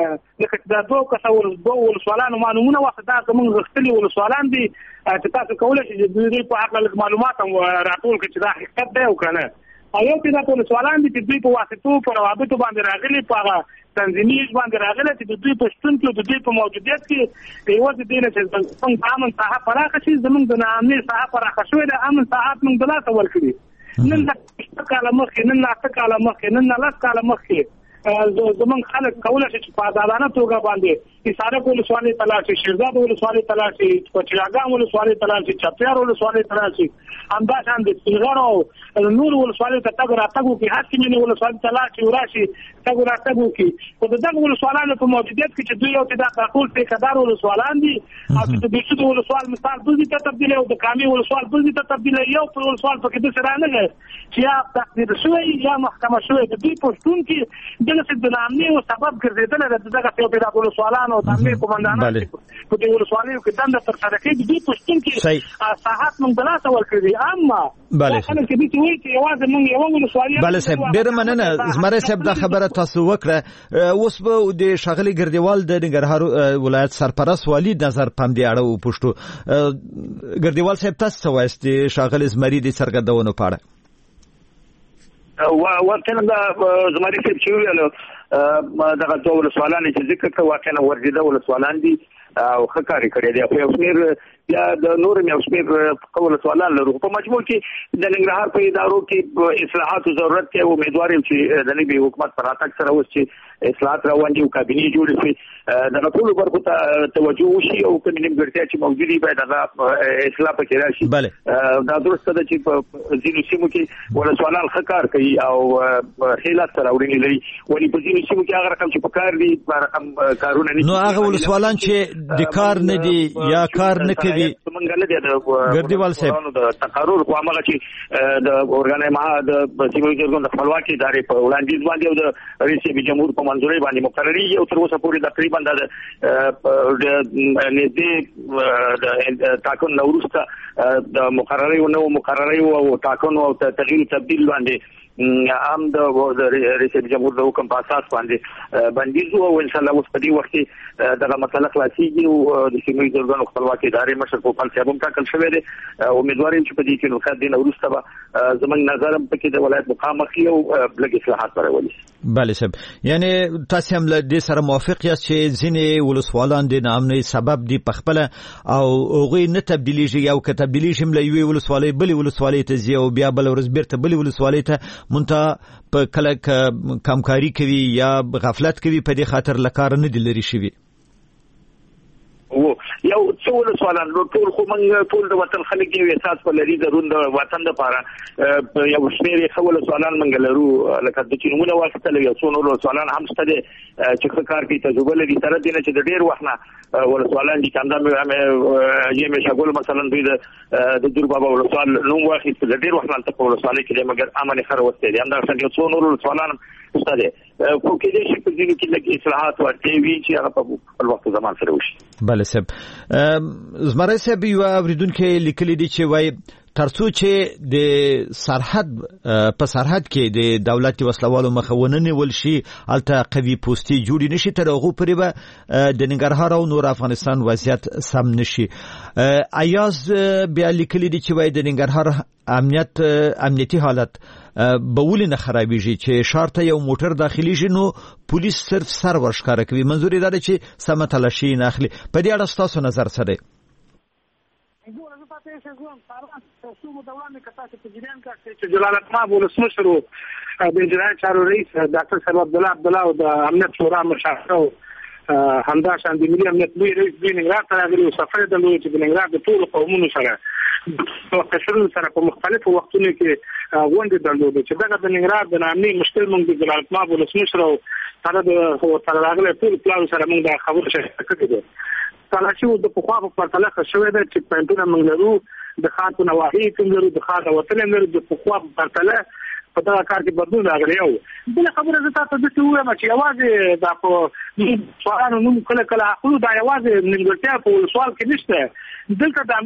لکه دا دوه ولسوالانو معلومونه وخت دا زمونږ غختلي ولسوالان دي چې تاسو کولای شئ چې دوی په حق معلومات راټول کړئ چې دا حقیقت دی او کنه. ایو چې دا ولسوالان دي چې دوی په واسطو پر روابطو باندې راغلي په تنظیمي باندې راغلي چې دوی پښتون کې د دوی په موجودیت کې یو څه دینه چې څنګه امن صاحب پراخه شي زمونږ د امنیت صاحب پراخه شوی د امن صاحب موږ دلته ورکړي نن د کاله مخکې نن لا کاله مخکې نن لا کاله مخکې زمونږ خلک کولای شي چې په عادلانه توګه باندې اساره ولسوالۍ تلاشي شیرزاد ولسوالۍ تلاشي پچراګام ولسوالۍ تلاشي چپیار ولسوالۍ تلاشي همداشان د سیغړو نور ولسوالۍ ته تګ راتګو کې حکیمینه ولسوالۍ تلاشي وراشي تګ راتګو کې په دغه ولسوالانو په موجودیت کې چې دوی یو د ټاکل ټیکدار ولسوالان دي او چې د شته ولسوال مثال دوی ته تبدیل او د کامي ولسوال دوی ته تبدیل یو په ولسوال په کې د سره نه چې یا تقدیر شوی یا محکمه شوی د دې پښتون کې دغه د نامني او سبب ګرځیدل دغه په پیدا ولسوالانو او د امنیت قومندانانو په دې ولسوالیو کې دنده تر سره کوي د دې پښتون کې صحت موږ بلاسه ورکړي اما بله خلک دې ته وایي چې یوازې موږ یو ولسوالۍ بله صاحب ډېر مننه زمره صاحب دا خبره تاسو وکړه اوس به د شاغلي ګردیوال د ننګرهار ولایت سرپرست والی نظر پم دی اړه او پښتو ګردیوال صاحب تاسو وایي شاغلي زمری د سرګردونو پاړه واقعا دا زمری څه چې ویل دغه ټول ولسوالان چې ذکر کوي واقعا ورجده ولسوالان دي او خکاري کړی دی په اوسمیر یا د نور مې اوسمیر ولسوالان لرو په مجموع کې د ننګرهار په ادارو کې اصلاحات ضرورت کې امیدوار یم چې د نوي حکومت پر راتګ سره اوس چې اصلاحات روان دي او کابینه جوړ شي د ټول برخو ته توجه وشي او کوم نیمګړتیا چې موجودي باید هغه اصلاح پکې راشي. دا درسته ده چې په ځینو سیمو کې ولسوالان خکار کوي او خیلات سره وړي لري ولې په ځینو سیمو کې هغه رقم چې په کار دي رقم کارونه نه نو هغه ولسوالان چې د کار نه دي یا کار نه کوي څنګه نه دي د ګردیوال صاحب د تقرر کومه چې د اورګانې ما د سیمو کې د خپلواکي ادارې په وړاندیز باندې او د رئیس جمهور په منځوري باندې مقرري او تر اوسه پورې تقریبا د نږدې د تاکون نوروسته د مقرري او تاکون او تغییر تبديل باندې عام د رئیس جمهور د حکم په اساس باندې بندیز او ان شاء الله اوس په دې وخت کې دغه مسله خلاصيږي او د سیمې ځورګانو خپلواکي ادارې مشر په خپل سیابم ټاکل شوی دی امیدوار یم چې په دې کې نو خدای نه ورسته به زمنګ نظر په کې د ولایت مقام اخلي او بلګ اصلاحات راولي. بله صاحب یعنی تاسو هم له دې سره موافق یاست چې ځینې ولسوالان د نامنۍ سبب دی په خپل او هغه نه تبدیلیږي او که تبدیلیږي له یوې ولسوالۍ بلې ولسوالۍ ته ځي او بیا بل ورځ بیرته بلې ولسوالۍ ته مونته په کله کمکاری کوي یا غفلت کوي په دې خاطر لکار نه دي لري شوی او یو څول سوالان ټول خو موږ ټول د وطن خلک یو احساس ولري د وطن لپاره یو شمېر خول سوالان موږ لرو لکه د چینونه واسطه یو څو نور سوالان هم ستده چې کار کوي تجربه لري تر دې نه چې د ډیر وخت نه ول سوالان دي کنده مې یې مشغول مثلا دوی د دور بابا ول سوال نو واخی د ډیر وخت نه تاسو ول سوال کې مګر امن خره وسته دي انده څنګه څو نور سوالان ستده خو کې دې شي په دې کې لکه اصلاحات ورته وی چې هغه په وخت زمان سره وشي. بله صاحب زمره صاحب یو اوریدونکو لیکلي دي چې وای ترڅو چې د سرحد په سرحد کې د دولت وسلوالو مخاونه نیول شي الته قوي پوسټي جوړی نشي تر هغه پرې به د ننګرهار او نور افغانستان وضعیت سم نشي. ایاز بیا لیکلي دي چې وای د ننګرهار امنیتي حالت بولی نه خرابېږي چې شارته یو موټر داخلي شي نو پولیس صرف سر ورشکاره کوي. منظور یې دا دی چې سمه تلاشي نه اخلي. په دې اړه ستاسو نظر څه دی؟ جلالت مآب ولسمشر د اجرایي چارو رئیس ډاکټر صاحب عبدالله او د امنیت شورا مشاور همدا شان د ملي امنیت لوی رئیس د ننګرهار ته راغلي او سفر یې درلود چې د ننګرهار د ټولو قومونو سره قشرونو سره په مختلفو وختونو کې غونډې درلودې چې دغه د ننګرهار د نامني مشکل موږ د جلالت مآب ولسمشر او سره راغلي ټول پلاوي سره موږ د خبرو شریکه کړې ده. تلاشي د پخوا په پرتله ښه شوې ده چې پوینټونه موږ لرو د ښار په نواحي کې لرو د ښار وتل لرو د پخوا په پرتله په دغه کار کې بدلون راغلی. یو بله خبره زه تاسو ته وایم چې یوازې دا په سوالانو نوم کله کله اخلو دا یوازې نیمګړتیا په ولسوال کې نشته. دلته د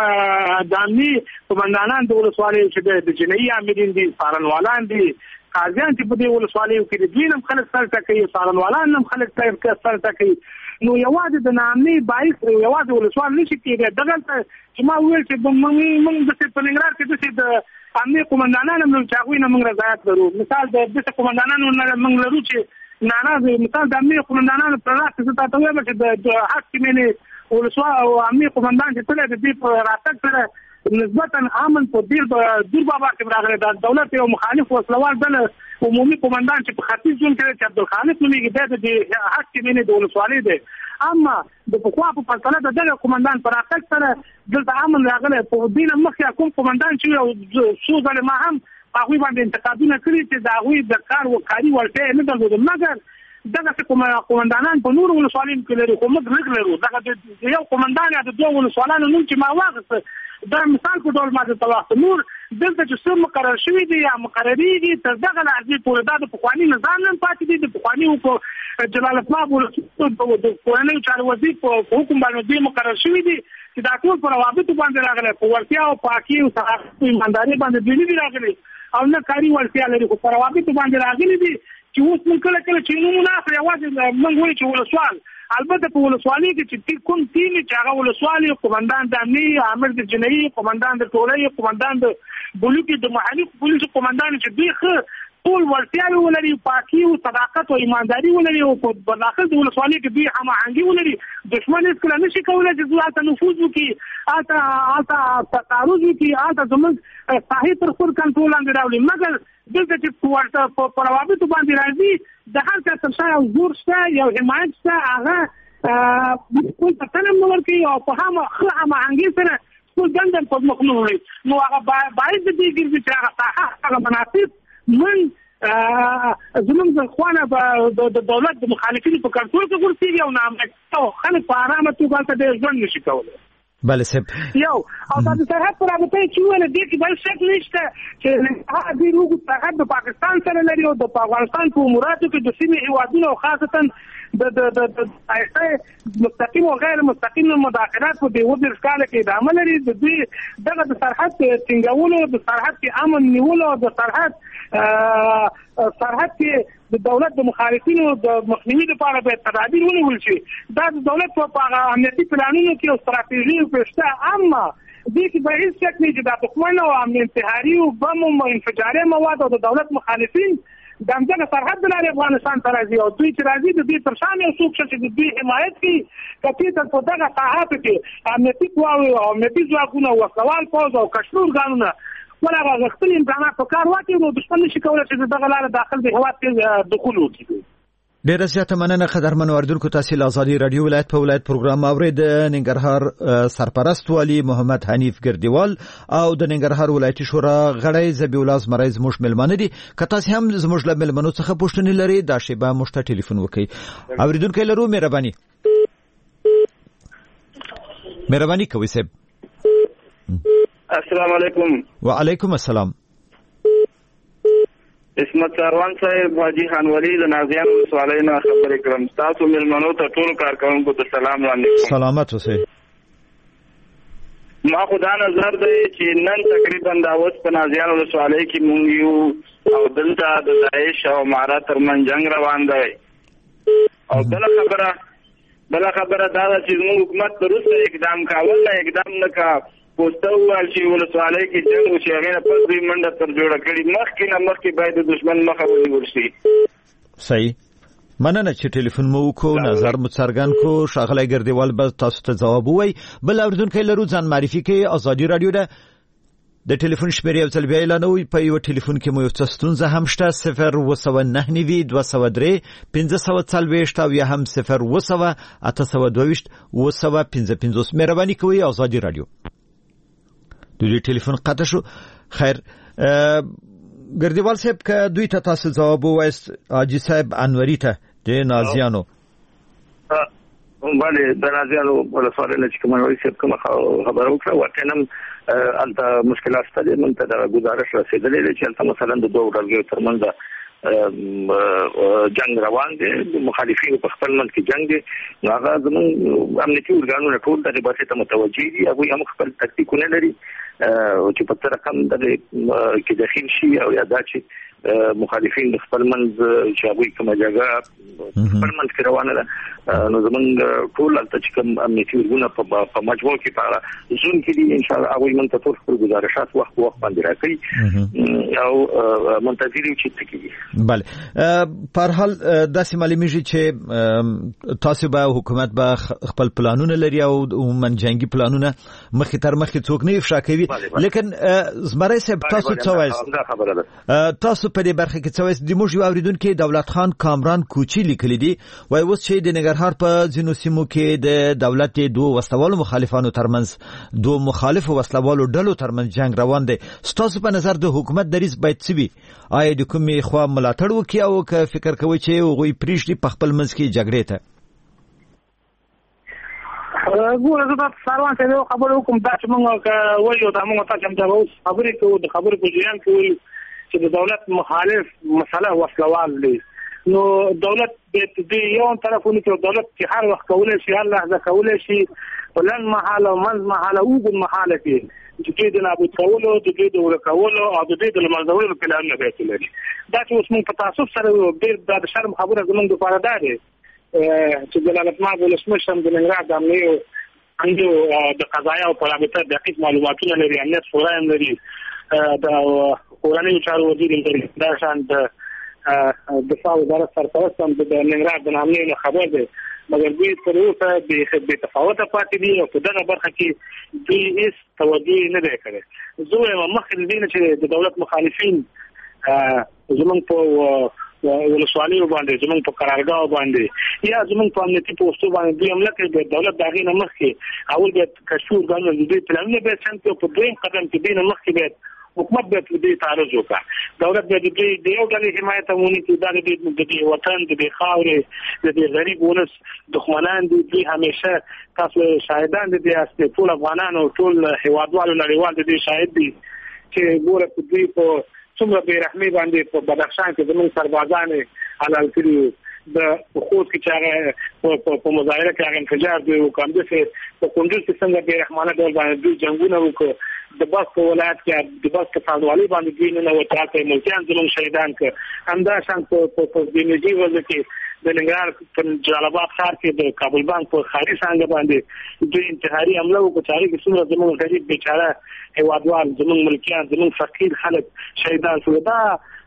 امني قومندانان د ولسوالۍ چې د جنایي عاملین دي څارنوالان دي قاضیان چې په دې ولسوالیو کې د دوی هم خلک سر ټکوي څارنوالان هم خلک سر ټکوي. نو یوازې د نامني باعث یوازې ولسوال نشي کېدای. دغلته چې ما وویل چې موږ د په ننګرهار کې د امني قومندانانو موږ چې هغوی نه موږ رضایت لرو. مثال د داسې قومندانانو نه موږ لرو چې ناراض مثال د امني قومندانانو پر راس چې تاسو وایم چې د حق کې ولسوال او امني قومندان چې تل د دې په راتګ سره نسبتا امن په دیر دور بابا کې راغلی د دولت یو مخالف وسلوال بل عمومي قومندان چې په ختیځ زون کې چې عبدالخالق نومېږي د حق کې د ولسوالۍ دی. اما د پخوا په پرتله د دغه قومندان پر راتګ سره دلته امن راغلی. په دې نه مخکې کوم قومندان چې یو څو ځلې ما هم هغوی باندې انتقادونه کړي چې د هغوی د کار وکاري وړتیا یې نه درلوده مګر دغه قومندانان په نورو ولسوالیو کې لري خو موږ لږ لرو. دغه یو قومندان یا د دوه ولسوالانو نوم چې ما واخیسته دا مثال په ډول ما ته واخیسته. نور دلته چې څه مقرر شوي دي یا مقرریږي تر دغه لحظې پورې دا د پخواني نظام نه پاتې دي. د پخواني جلالت مآب ولسمشر د کورنیو چارو وزیر په حکم باندې دوی مقرر شوي دي چې دا ټول په روابطو باندې راغلي په وړتیا او پاکي او صداقت او ایمانداري باندې دوی نه دي راغلي او نه کاري وړتیا لري خو په روابطو باندې راغلي دي چې اوس موږ کله کله چې نومونه اخلي یوازې موږ وایو چې ولسوال البته په ولسوالۍ کې چې کوم ټیم چې هغه ولسوالي قومندان د امني عامل د جنایي قومندان د ټولۍ قومندان د بلوکي د محلي پولیسو قومندان چې دوی ښه ټول ورتیاوي ولري پاکي او صداقت او ایمانداري ولري او په داخل د ولسوالۍ کې دوی هماهنګي ولري. دښمن هیڅ کله نشي کولی چې هلته نفوذ وکړي هلته تعرض وکړي هلته زموږ ساحې تر خپل کنټرول لاندې راولي. مګر دلته چې په روابطو باندې راځي د هر چا تر شا یو زور شته یو حمایت شته هغه خپل ته تنم نه ورکوي او په ښه هماهنګي سره خپل دنده په مخ نه وړي. نو هغه باید د دې ګرځي چې هغه ساحه هغه مناسب من زمونږ د خوانه د دولت د مخالفینو په کنټرول کې ورسېږي او نامناسب خلک په ارامه توګه هلته ډېر ژوند نشي کولی. بله صاحب یو او دا د سرحد په رابطه چې وویل دې کې بل شک نشته چې دوی روږد سرحد د پاکستان سره لري او د افغانستان په اموراتو کې د سیمې هېوادونو او خاصتا د مستقیم او غیر مستقیم مداخلات په دې 20 کال کې ادامه لري. د دوی دغه د سرحد ټینګولو د سرحد کې امن نیولو او د سرحد کې د دولت د مخالفینو د مخنیوي لپاره باید تدابیر ونیول شي. دا د دولت په امنیتي پلانونو کې او ستراتیژي پېشته اما دې کې به هیڅ شک نه چې د دښمن او امن انتحاري او بم او انفجاري مواد او د دولت مخالفین د همدغه سرحد د لارې افغانستان ته راځي او دوی چې راځي د دې تر شا یو څوک چې د دوی حمایت کوي کپیټل په دغه ساحاتو کې امنیتي قواوې او امنیتي ځواکونه او وسلوال پوځ او کشمیر ګانونه خپل هغه غښتلي امکانات په کار واچوي نو دښمن نشي کولی چې دغه لاره داخل د هېواد کې دخول وکړي. ډیره زیاته مننه قدرمن اوریدونکو. تاسو له ازادي رادیو ولایت په ولایت پروګرام اورید. ننګرهار سرپرست والی محمد حنیف ګردیوال او د ننګرهار ولایتي شورا غړی زبی الله زمری زموږ ملمنه دي. که تاسو هم زموږ له ملمنو څخه پوښتنه لري دا شیبه مشته ټلیفون وکړئ. اوریدونکو لرو مهرباني کوي صاحب. السلام علیکم. وعلیکم السلام. اسمت ساروان صاحب حاجی خان ولی د نازیان ولسوالۍ نه خبرې کوم. تاسو ملمنو ته ټول کارکونکو ته سلام علیکم. سلامت اوسئ. ما خدا نظر دی چې نن تقریبا د اوس په نازیان ولسوالۍ کې مونږ یو او دلته د داعش او امارا ترمن جنگ روان دی او بل خبره دا ده چې موږ حکومت وروسته اقدام کاول نه اقدام نه کا پوسټول چې ولسوالۍ کې جنگ وشي هغه نه پس دوی منډه تر جوړه کړي مخکې باید د دشمن مخه ونیول شي. صحیح. مننه چې ټلیفون مو وکړو، نظر مو څرګند کو. ښاغلی ګردیوال به تاسو ته ځواب ووایي. بل اوریدونکی لرو ځان معرفي کوي. ازادي رادیو ده. د ټلیفون شمیرې یو ځل بیا اعلانوي. په یو ټلیفون کې مو یو څه ستونزه هم شته. 029 203 540 او یا هم 0 822 955. مهرباني کوئ. ازادي رادیو. د دې ټلیفون قطع شو. خیر ګردیوال صاحب که دوی ته تاسو ځواب وایست حاجی صاحب انوری ته د نازیانو باندې د نازیانو ولسوالۍ نه چې کوم انوری صاحب کوم خبر وکړه وکنم البته مشکلات ستاسو من ته د گزارش رسیدلې چې البته مثلا د دوه ډلګو ترمنځ جنگ روان دي، مخالفین په خپل منځ کې جنگ دي. هغه زموږ امنیتي ارګانونه ټول د دې ته متوجي دي. هغه هم خپل تکتیکونه لري چې په تر رقم د کې داخل شي او یا دا چې مخالفین خپل منځ چې هغه کوم جګړه خپل منځ کې روانه ده. نو زموږ ټول چې کوم امنیتي ارګانونه په مجموع کې په زون کې دي ان شاء الله هغه من ته ټول خپل گزارشات وخت باندې راکړي او منتظر یو چې تکي. بله. په هر حال داسې معلومیږي چې تاسو به حکومت به خپل پلانونه لري او من جنگي پلانونه مخې تر مخې څوک نه افشا کوي. لیکن زمری صاحب تاسو څه وایي؟ تاسو په دې برخه کې څه وایي؟ د موږ یو اوریدونکو دولت خان کامران کوچی لیکلی دی وایي اوس چې د ننګرهار په ځینو سیمو کې د دولت دوه وسلوالو مخالفانو ترمنځ دوه مخالفو وسلوالو ډلو ترمنځ جنگ روان دی. ستاسو په نظر د حکومت دریځ باید څه وي؟ آیا د کومې خوا ملاتړ وکړي او که فکر کوي چې هغوی پریږدي په خپل منځ کې جګړې ته؟ ګوره زه تاسو ساروان ته یو خبره وکم دا چې موږ وایو دا موږ تاسو هم دا اوس خبرې کوو د خبرې په جریان کې وایو چې د دولت مخالف مسله وسلوال دی. نو دولت د یو طرفونو کې دولت چې هر وخت کولای شي هر لحظه کولای شي ولن محاله او منځ محاله او محاله کې چې دوی د نابود کولو د دوی د ورکولو او د دوی د لمنځولو پلانونه به لري. دا چې اوس موږ په تاسو سره ډېر د شرم خبره زموږ لپاره ده چې د لالتماب ولسمشر د ننګرهار د امنیو د قضایا او پرابطه دقیق معلوماتونه لري. امنیت شورا هم لري، د کورنیو چارو وزیر هم لري، دا شان د دفاع وزارت سرپرست هم د ننګرهار د امنیو خبر دی. مګر دوی تر اوسه بې تفاوته پاتې دي او په دغه برخه کې دوی هیڅ توجه نه دی کړی. زه وایم مخکې له دې نه چې د دولت مخالفین زموږ په ولسوالیو باندې زموږ په قرارګاه باندې یا زموږ په امنیتي پوسټو باندې دوی حمله کوي، د دولت د هغې نه مخکې اول باید کشف ورګانونه د دوی پلانونه باید څنګه کړي، په دویم قدم کې دوی نه مخکې باید حکومت باید د دې تعرض وکړي. دولت باید د یو ډلې حمایت ونکړي چې دا د دې وطن د دې خاورې د دې غریب ولس دښمنان دي. دوی همیشه تاسو شاهدان دي چې ټول افغانان او ټول هیوادوالو نړیوال د دې شاهد دي چې ګوره په دوی په څومره بې رحمۍ باندې په بدخشان کې زموږ سربازان حلال کړي، د خوست کې چې هغه په مظاهره کې هغه انفجار دوی وکړ، همداسې په کندوز کې څنګه بې رحمانه ډول باندې دوی جنګونه وکړ، د بس په ولایت کې د بس په سازوالي باندې دوی ننوتل، هلته ملکیان زموږ شهیدان کړ. همداشان په بېنظیر وضع کې د ننګرهار په جلال آباد ښار کې د کابل بانک په ښاري څانګه باندې دوی انتحاري حمله وکړه چې هغې کې څومره زموږ غریب بیچاره هیوادوال زموږ ملکیان زموږ فقیر خلک شهیدان شول. دا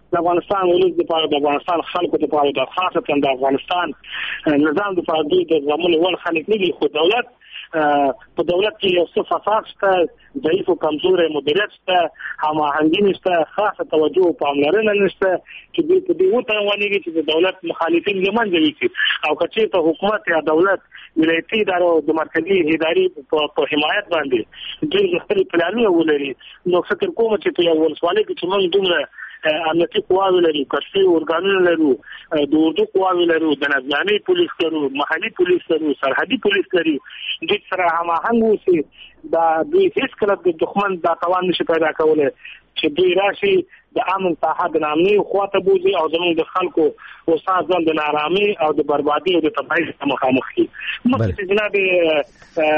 د افغانستان ولس لپاره د افغانستان خلکو لپاره د خاصه د افغانستان نظام لپاره دوی د زمونږ ول خلک نه دي خو دولت په دولت کې یو څه فساد شته ضعیف او کمزوري مدیریت شته هماهنګي نشته خاصه توجه او پاملرنه نشته چې دوی په دې وته ونیږي چې د دولت مخالفین لمنځه وي او کچې ته حکومت یا دولت ولایتي ادارو د مرکزي ادارې په حمایت باندې دوی خپل پلانونه ولري نو فکر کوم چې په یو ولسوالۍ کې چې موږ دومره امنیتي قواوې لرو کشفي ارګانونه لرو د اردو قواوې لرو د نظامي پولیس لرو محلي پولیس لرو سرحدي پولیس لرو د سره هماهنګ اوسي دا دوی هیڅ کله د دښمن د توان نشي پیدا کولای چې دوی راشي د امن ساحه د نامني خواته بوزي او زموږ د خلکو او سازان د نارامي او د بربادي او د تباہي سره مخامخ دي مخکې جناب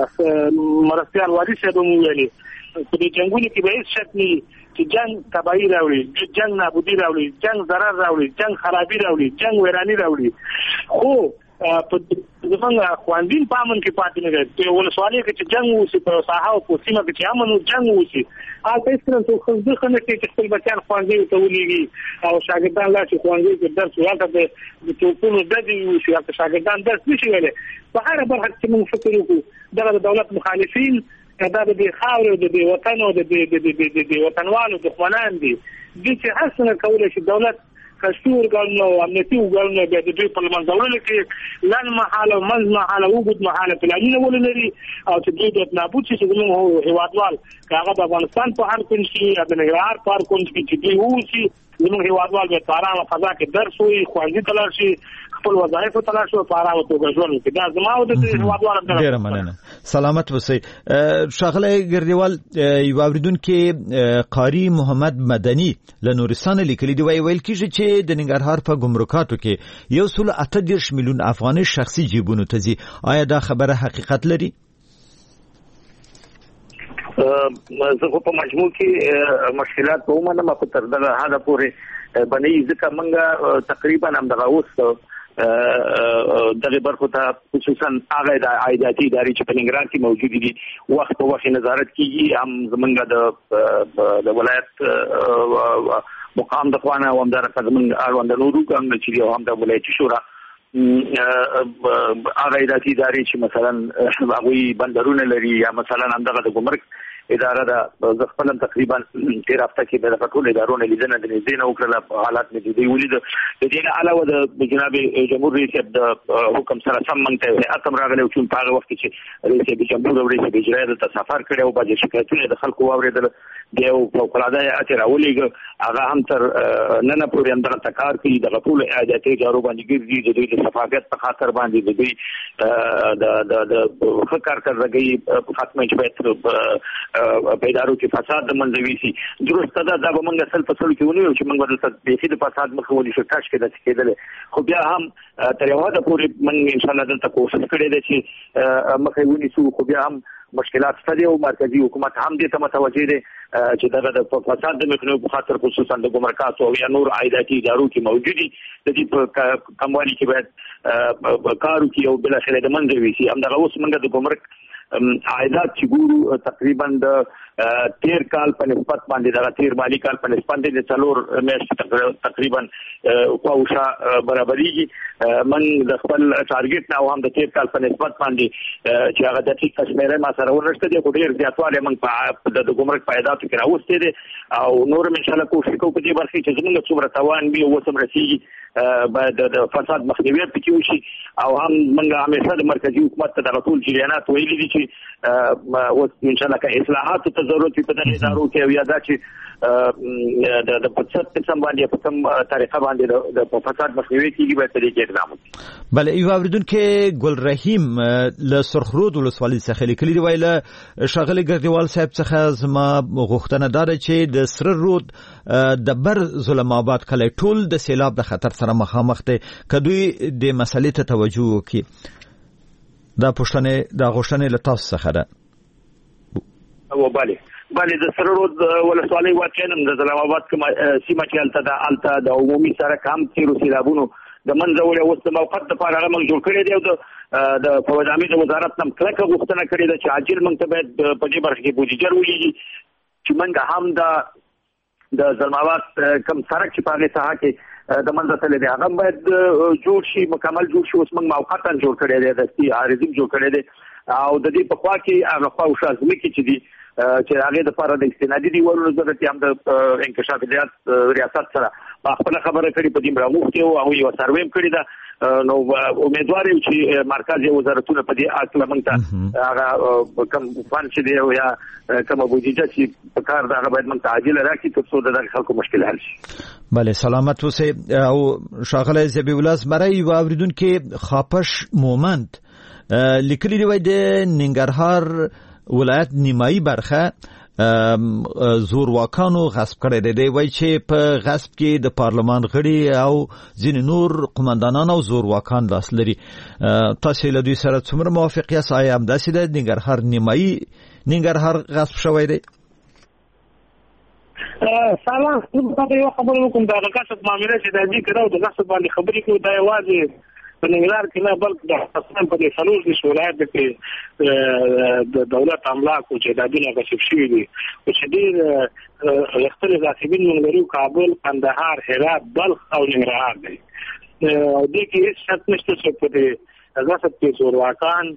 مرستيال وادي شه دوم ویلي په دې جنگونو کې به هیڅ شک نه چې جنگ تباہي راوړي جنگ نابودي راوړي جنگ ضرر راوړي جنگ خرابي راوړي جنگ ویرانی راوړي خو په زمونږ خواندین په امن کې پاتې نه دي په ولسوالۍ کې چې جنگ وشي په ساحه او په سیمه کې چې امن او جنگ وشي هغه هیڅکله څه خو ځکه چې خپل بچیان خوانځي ته ولېږي او شاګردان لا چې خوانځي کې درس ورته د ټولو د دې وشي هغه شاګردان درس نشي ویلي په هر برخه کې موږ فکر وکړو د دولت مخالفین دا د خاور او د وطن او د وطنوالو دښمنان دي چې هڅه کوي چې دولت کشفي ارګانونه او امنیتي ارګانونه د دوی په منځولو کې لن محاله منځ محاله وګد محاله پلانونه ولري او چې دوی د نابود شي زموږ هیوادوال هغه د افغانستان په هر کونج کې د نګرهار په هر کونج کې چې دوی ووسي زموږ هیوادوال به په آرامه فضا کې درس وي ښوونځي ته لاړ شي خپل وظایف ته لاړ شي په آرامه توګه ژوند وکړي دا زما او د هیوادوال ډېره مننه سلامت اوسئ ښاغلی ګردیوال یو اورېدونکی قاري محمد مدني له نورستانه لیکلي دي ویل کېږي چې د ننګرهار په ګمرکاتو کې 138 میلیون افغانۍ شخصي جیبونو ته ځي آیا دا خبره حقیقت لري؟ زه په مجموع کې مشکلات په ومنم په تر دغه حده پورې باندې ځکه موږ تقریبا هم دغه اوس دغه برخو ته خصوصا هغه د عایداتي ادارې چې په ننګرهار کې موجود دي وخت په وخت نظارت کیږي هم زمونږ د ولایت مقام د خوانه او هم د زمونږ اړوند نورو کوم چې هم د ولایتي شورا هغه عایداتي ادارې چې مثلا هغوی بندرونه لري یا مثلا هم دغه د ګمرک اداره د خپل تقریبا 13 هفته کې د ټول ادارونو لیدنه د نږدې نه وکړه حالات مې دي ولید د دې نه علاوه د جناب جمهور رئیس د حکم سره سم منته اتم راغلی او چې په هغه وخت چې رئیس جمهور او رئیس اجرایي د سفر کړي او باندې شکایتونه د خلکو واوریدل دی او په کلاده اته راولېګ هغه هم تر نن پورې هم دغه تکار کوي د ټول عادتي جارو باندې ګرځي د دوی د صفاقت په خاطر باندې د دوی د خکار کړګي په خاطر چې پیدارو کې فساد د منځوي سي درسته دا د موږ اصل په څل کې ونیو چې موږ د بیخي د فساد مخولي شو تاش کې د کېدل خو بیا هم تر یو حد پورې موږ ان شاء الله دلته کوشش کړې ده چې مخولي سو خو بیا هم مشکلات ستدي او مرکزی حکومت هم دې ته متوجه دي چې دغه د فساد د مخنیوي په خاطر خصوصا د ګمرکات او یا نور عایداتي ادارو کې موجودي د دې په کموالي کې باید کارو کې او بل اخر د منځوي سي هم دغه اوس موږ د ګمرک عایدات چې ګورو تقریبا د 13 کال په نسبت باندې دا 13 مالی کال په نسبت د څلور میاشتې تقریبا پاوشا برابرېږي من د خپل ټارګټ نه هم د 13 کال په نسبت باندې چې هغه د ټیک کشمیره ما سره ورنشته دی خو ډیر زیاتواله من په د ګمرک پیداتو کې راوستي دي او نور ان شاء الله کوشش کوو په دې برخه چې زموږ څومره توان به او څومره رسیږي باید د فساد مخنیوي پکې وشي او هم موږ همیشه د مرکزی حکومت ته د ټول جریانات ویلي دي چې اوس ان شاء الله که اصلاحات ته ضرورت په دغه ادارو کې یا دا چې د فساد قسم باندې په کوم طریقه باندې د فساد مخنیوي کیږي به طریقې اقدام وکړي بل یو اوریدونکو ګل رحیم له سرخرود ولسوالۍ څخه لیکلي دی ویل شاغلی ګردیوال صاحب څخه زما غوښتنه ده چې د سره رود د بر ظلم آباد کلی ټول د سیلاب د خطر سره مخامخ دي کدوې د مسلې ته توجه وکړي دا پښتنه د غوښتنې له تاسو څخه ده او باندې د سره رود ولسوالۍ واقعا د ظلم آباد کوم سیمه چې الته د عمومي سره کم تیرو سیلابونو د منځول او د موقت لپاره هغه موږ جوړ کړی دی د فوجامي د وزارت نم کلکه غوښتنه کړې ده چې عاجل موږ ته باید په دې برخه کې بودیجه ولېږي چې موږ هم د د ظلماوات کم سړک چې په هغه ساحه کې د منځ ته لري هغه باید جوړ شي، مکمل جوړ شي. اوس موږ موقتا جوړ کړی دی، دستي عارضي جوړ کړی دی او د دې په خوا کې هغه خوا او شازمي کې چې دي چې هغه د لپاره د استنادي دیوالونو ضرورت هم د انکشاف ریاست سره په خپل خبره کړي په دې براموخته او یو سرویم کړی دا نو امیدوار یم چې مرکز وزارتونه په دې اصل موږ ته هغه کم فن چې دی او یا کوم بودیجه چې په کار دا باید موږ ته عاجل راکړي تر څو د خلکو مشکل حل شي. بله سلامت اوسئ. او شاغله زبی ولاس برای و اوریدونکو خاپش مومند لیکلی دی وای د ننګرهار ولایت نیمایي برخه زورواکانو غصب کړی دی. وای چې په غصب کې د پارلمان غړي او ځینې نور قومندانان او زورواکان لاس لري. تاسو له دوی سره څومره موافق یاست؟ آیا همداسې د ننګرهار نیمایي ننګرهار غصب شوی دی؟ سلام، زه یو خبره کوم د غصب معاملې چې د دې کړو د غصب باندې خبرې کوي دا یوازې په ننګرهار کې نه بلکې د افغانستان په دې څلور دېرش ولایت کې د دولت املاک او جایدادونه غصب شوي دي او چې ډېر یختلې غاصبین موږ لرو، کابل، قندهار، هرات، بلخ او ننګرهار دي. دې کې هیڅ شک نشته چې په دې غصب کې زورواکان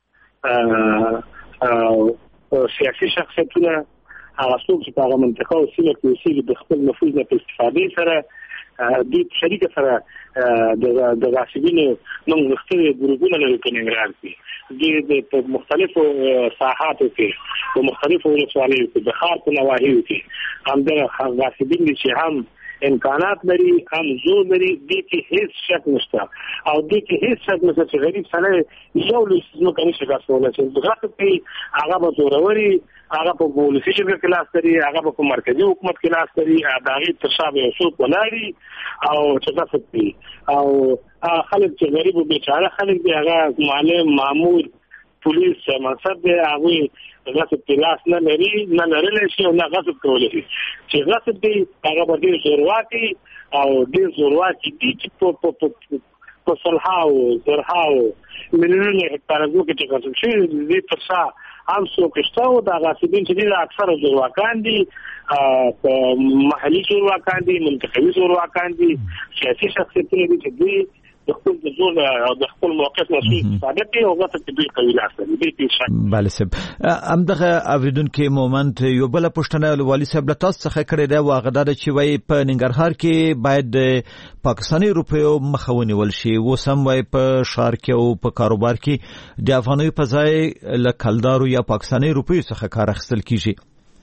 سیاسي شخصیتونه هغه څوک چې په هغه منطقه او سیمه کې اوسېږي د خپل نفوذ نه په استفادې سره د شریک سره د غاصبینو موږ مختلف ګروپونه لرو په ننګرهار کې د مختلفو ساحاتو کې په مختلفو ولسوالیو کې د ښار په نواحیو کې هم د غاصبین دي چې هم امکانات لري هم زور لري. دې کې هیڅ شک نشته او دې کې هیڅ شک نشته چې غریب سړی یو لوسمو کوي چې غاصبونه چې غاصب کوي هغه به زوروري، هغه په پولیسي جبهه کې لاس لري، هغه په مرکزی حکومت کې لاس لري، د هغې تر شا به یو څوک ولاړي او چې غصب کوي او خلک چې غریب او بیچاره خلک دي هغه معلم، مامور، پولیس منصب دی، هغوی غصب کې لاس نه لري، نه لرلی شي او نه غصب کولی شي. چې غصب دی هغه به ډېر زورواکي او ډېر زورواکي دي چې په سلهاو زرهاو میلیونونه هکتاره ځمکې چې غصب شوي دي تر شا هم څوک شته او د غاصبین چې دي اکثره زورواکان دي، محلي زورواکان دي، منتخبي زورواکان دي، سیاسي شخصیتونه دي چې دوی د خپل د زور او د خپل موقف مسؤل استفاده کوي او غصب کې دوی قوي لاس لري. دې کې شک. بله صاحب، همدغه اوریدونکو مومند یو بله پوښتنه والي صاحب له تاسو څخه کړې ده او هغه دا ده چې وایي په ننګرهار کې باید د پاکستاني روپیو مخه ونیول شي. اوس هم وایي په ښار کې او په کاروبار کې د افغانیو په ځای له کلدارو یا پاکستاني روپیو څخه کار اخیستل کیږي.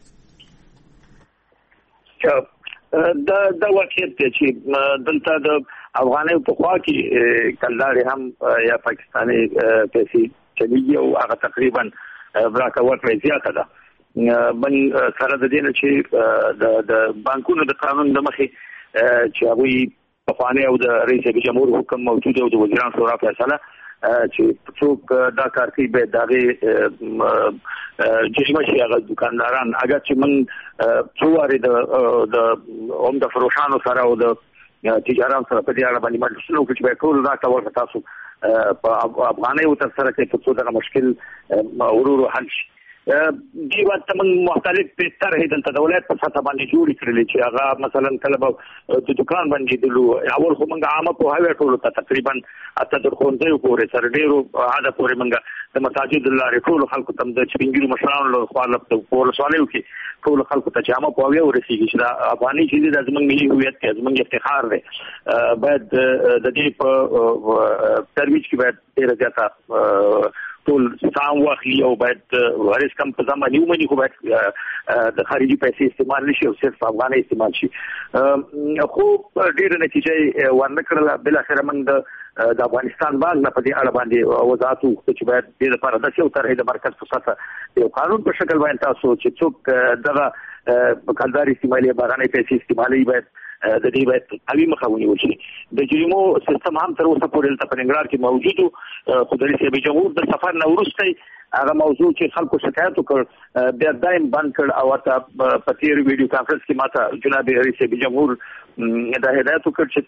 دا واقعیت دی چې دلته د افغانیو په خوا کې کلدارې هم یا پاکستاني پیسې چلیږي او هغه تقریبا براکه ورکړې زیاته ده. من سره د دې نه چې د بانکونو د قانون د مخې چې هغوی پخوانی او د رئیس جمهور حکم موجود او د وزیران شورا فیصله چې څوک دا کار کوي باید دغه جریمه شي. هغه دکانداران اگر چې من څو وارې د فروشانو سره او د تجاران سره په دې اړه باندې مجلسونه وکړي چې باید ټول دا کول تاسو په افغانۍ تر سره کې په څو دغه مشکل ورورو حل شي. دی وخت موږ مختلف طرحې دلته د ولایت په سطح باندې جوړې کړلې چې هغه مثلا کله به د دکان باندې دلو اول خو موږ عامه په هغه ټول ته تقریبا اته د خونځې پورې سره ډیرو عاده پورې موږ د مساجد الله ټول خلکو ته د چپینګرو مشرانو له خوا له پور سوالو کې ټول خلکو ته چې عامه په هغه ورسیږي چې دا افغاني چې د زموږ ملي هویت کې زموږ افتخار دی باید د دې په ترویج کې باید ډیر زیاته ټول سام واخلي او باید ورس کم په ځما نیو منی خو باید د خارجي پیسې استعمال نشي او صرف افغاني استعمال شي. خو ډېر نتیجه ورنکړه. بل اخر موږ د افغانستان باندې په دې اړه باندې وضاحت وکړو چې باید د لپاره د څو طرحې د مرکز په سطح یو قانون په شکل باندې تاسو چې څوک دغه کلداري استعمالي بهراني پیسې استعمالي باید د دې باید قوي مخه ونیول شي. د جریمو سیستم هم تر اوسه پورې په ننګرهار کې موجود خو د رئیس جمهور د سفر نه وروسته هغه موضوع چې خلکو شکایت وکړ بیا دایم بند کړ او په تیر ویډیو کانفرنس کې ماته جناب رئیس جمهور دا هدایت وکړ چې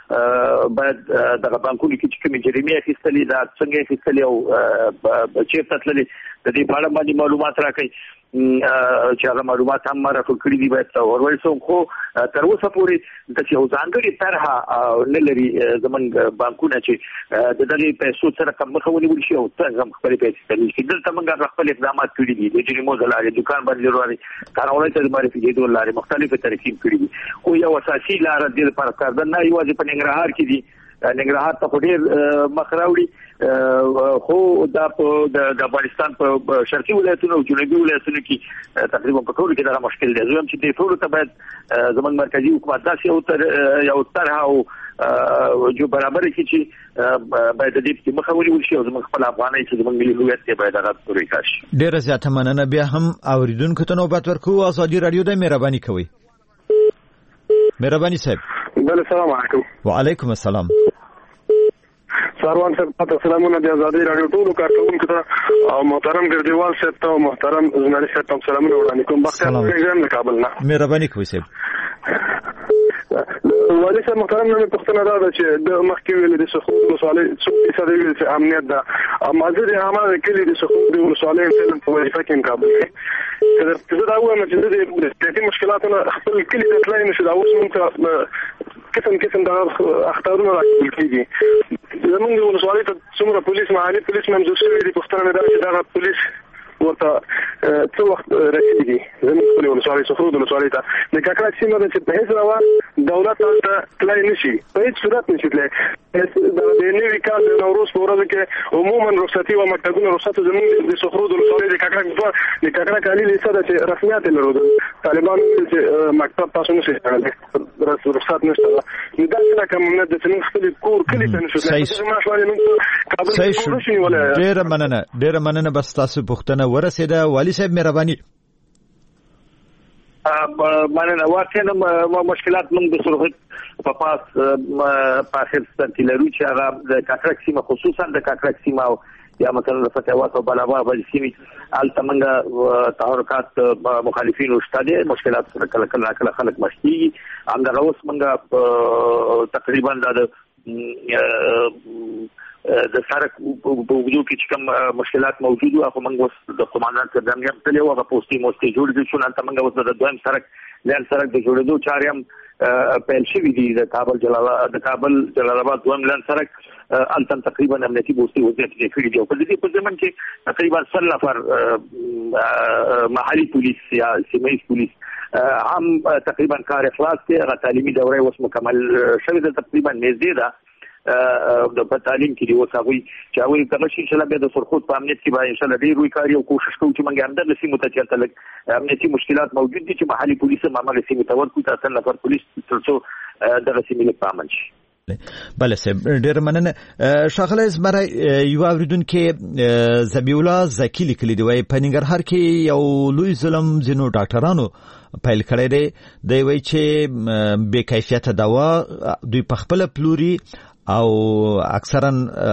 باید د بانکونو کې چې کوم جریمه اخیستلې دا څنګه اخیستلې او چیرته تللې د دې په اړه باندې معلومات راکړي چې هغه معلومات هم راټول کړي دي باید ورول سو خو تر اوسه پورې د یو ځانګړي طرحه نه لري زمونږ بانکونه چې د دغه پیسو سره کوم مخاوني ورشي او څنګه خپل پیسې تلل چې دلته موږ خپل اقدامات کړي دي د جریمو زلاري دکان باندې وراري کارونه ته معرفي دي ولاري مختلفه طریقې کړي دي خو یو اساسي لار د لپاره کار نه یوازې په ننګرهار کې دي ننګرهار ته ډېر مخراوړي خو د افغانستان په شرقي ولایتونو او جنوبي ولایتونو کې تقریبا په ټول کې دا مشکل دی زم چې د ټول ته باید زموږ مرکزی حکومت داسې یو طرح او جو برابر کې چې باید د دې مخاوري ورشي او زموږ خپل افغاني چې زموږ ملي هویت کې باید هغه پوره کړي. ډېر زیاته مننه. بیا هم اوریدونکو ته نوبت ورکو. ازادي رادیو د مهرباني کوي. مهرباني صاحب. بله السلام علیکم. وعلیکم السلام. سروان صاحب ته سلامونه د ازادي رادیو ټولو کارکونکو ته او محترم ګردیوال صاحب ته او محترم ژورنالیست صاحب ته سلامونه وړاندې کوم. بختیار پروګرام د کابل نه. مهرباني کوي صاحب. والي صاحب محترم نن پښتنه دا چې د مخکې ویل د سخوت وساله څو ویل چې امنیت دا مازه د عامه کلی د سخوت د وساله په وظیفه کې کابل کې زه دا وایم چې د دې مشکلاتونو خپل کلی ته تلای نشي دا اوس موږ قسم دا اختارونه راځي کېږي زمونږ ولسوالۍ ته څومره پولیس محلي پولیس منځو شوی دي پښتنه دا چې دا پولیس ورته څو وخت رسیدي زموږ خپل ولسوالۍ څخه د ولسوالۍ ته د کاکړ سیمه د چې په هیڅ ډول دولت ته تلای نشي په هیڅ صورت نشي تلای د نوي کال د نوروز په ورځ کې عموما رخصتي او مکتبونه رخصت زموږ د څخه د ولسوالۍ د کاکړ کالي لیسه د چې رسمیات لرو طالبان چې مکتب تاسو نشي تلای رخصت نشته دا څنګه کوم نه د څنګه خپل کور کلی ته نشي تلای. ډېر مننه. بس تاسو پوښتنه ورسېده. والي صاحب مهرباني. مننه. واقعا مشکلات موږ د سرحد په پاس اخر ستنتی لرو چې هغه د کاکړ سیمه خصوصا د کاکړ سیمه او یا مثلا د فتاوات او بلابا بل سیمه التمنګ تحرکات مخالفین شته دي مشکلات سره کله خلک مشتي همدغه اوس موږ تقریبا د سړک په وګړو کې چې کوم مشکلات موجود او موږ د قوماندان څخه د امنیت تلو هغه پوسټي موستي جوړ دي شو نن موږ اوس د دویم سړک لن سړک د جوړېدو چارې هم پیل شوې دي د کابل جلال آباد دویم لن سړک التم تقریبا امنیتي پوسټي وضعیت کې کړی دی په دې په ځمن کې تقریبا 100 نفر محلي پولیس یا سیمه پولیس هم تقریبا کار اخلاص کې هغه تعلیمي دوره اوس مکمل شوې ده تقریبا نږدې ده د تعلیم کې دی وساوي چې هغه کوم شي چې لا د سرخوت په امنیت کې به ان شاء الله ډیر وی کاری او کوشش کوو چې موږ هم د سیمو ته چلته لګ امنیتي مشکلات موجود دي چې محلي پولیس معاملې سیمو ته ورکو تاسو نفر پولیس ترڅو د سیمې په امن شي. بله صاحب ډیر مننه. شاغله زمره یو اوریدونکو ذبیح الله زکی لیکلی دی وای په ننګرهار کې یو لوی ظلم زینو ډاکټرانو پیل کړی دی دی وای چې بې کیفیت دوا دوی په خپل پلوري او اکثرا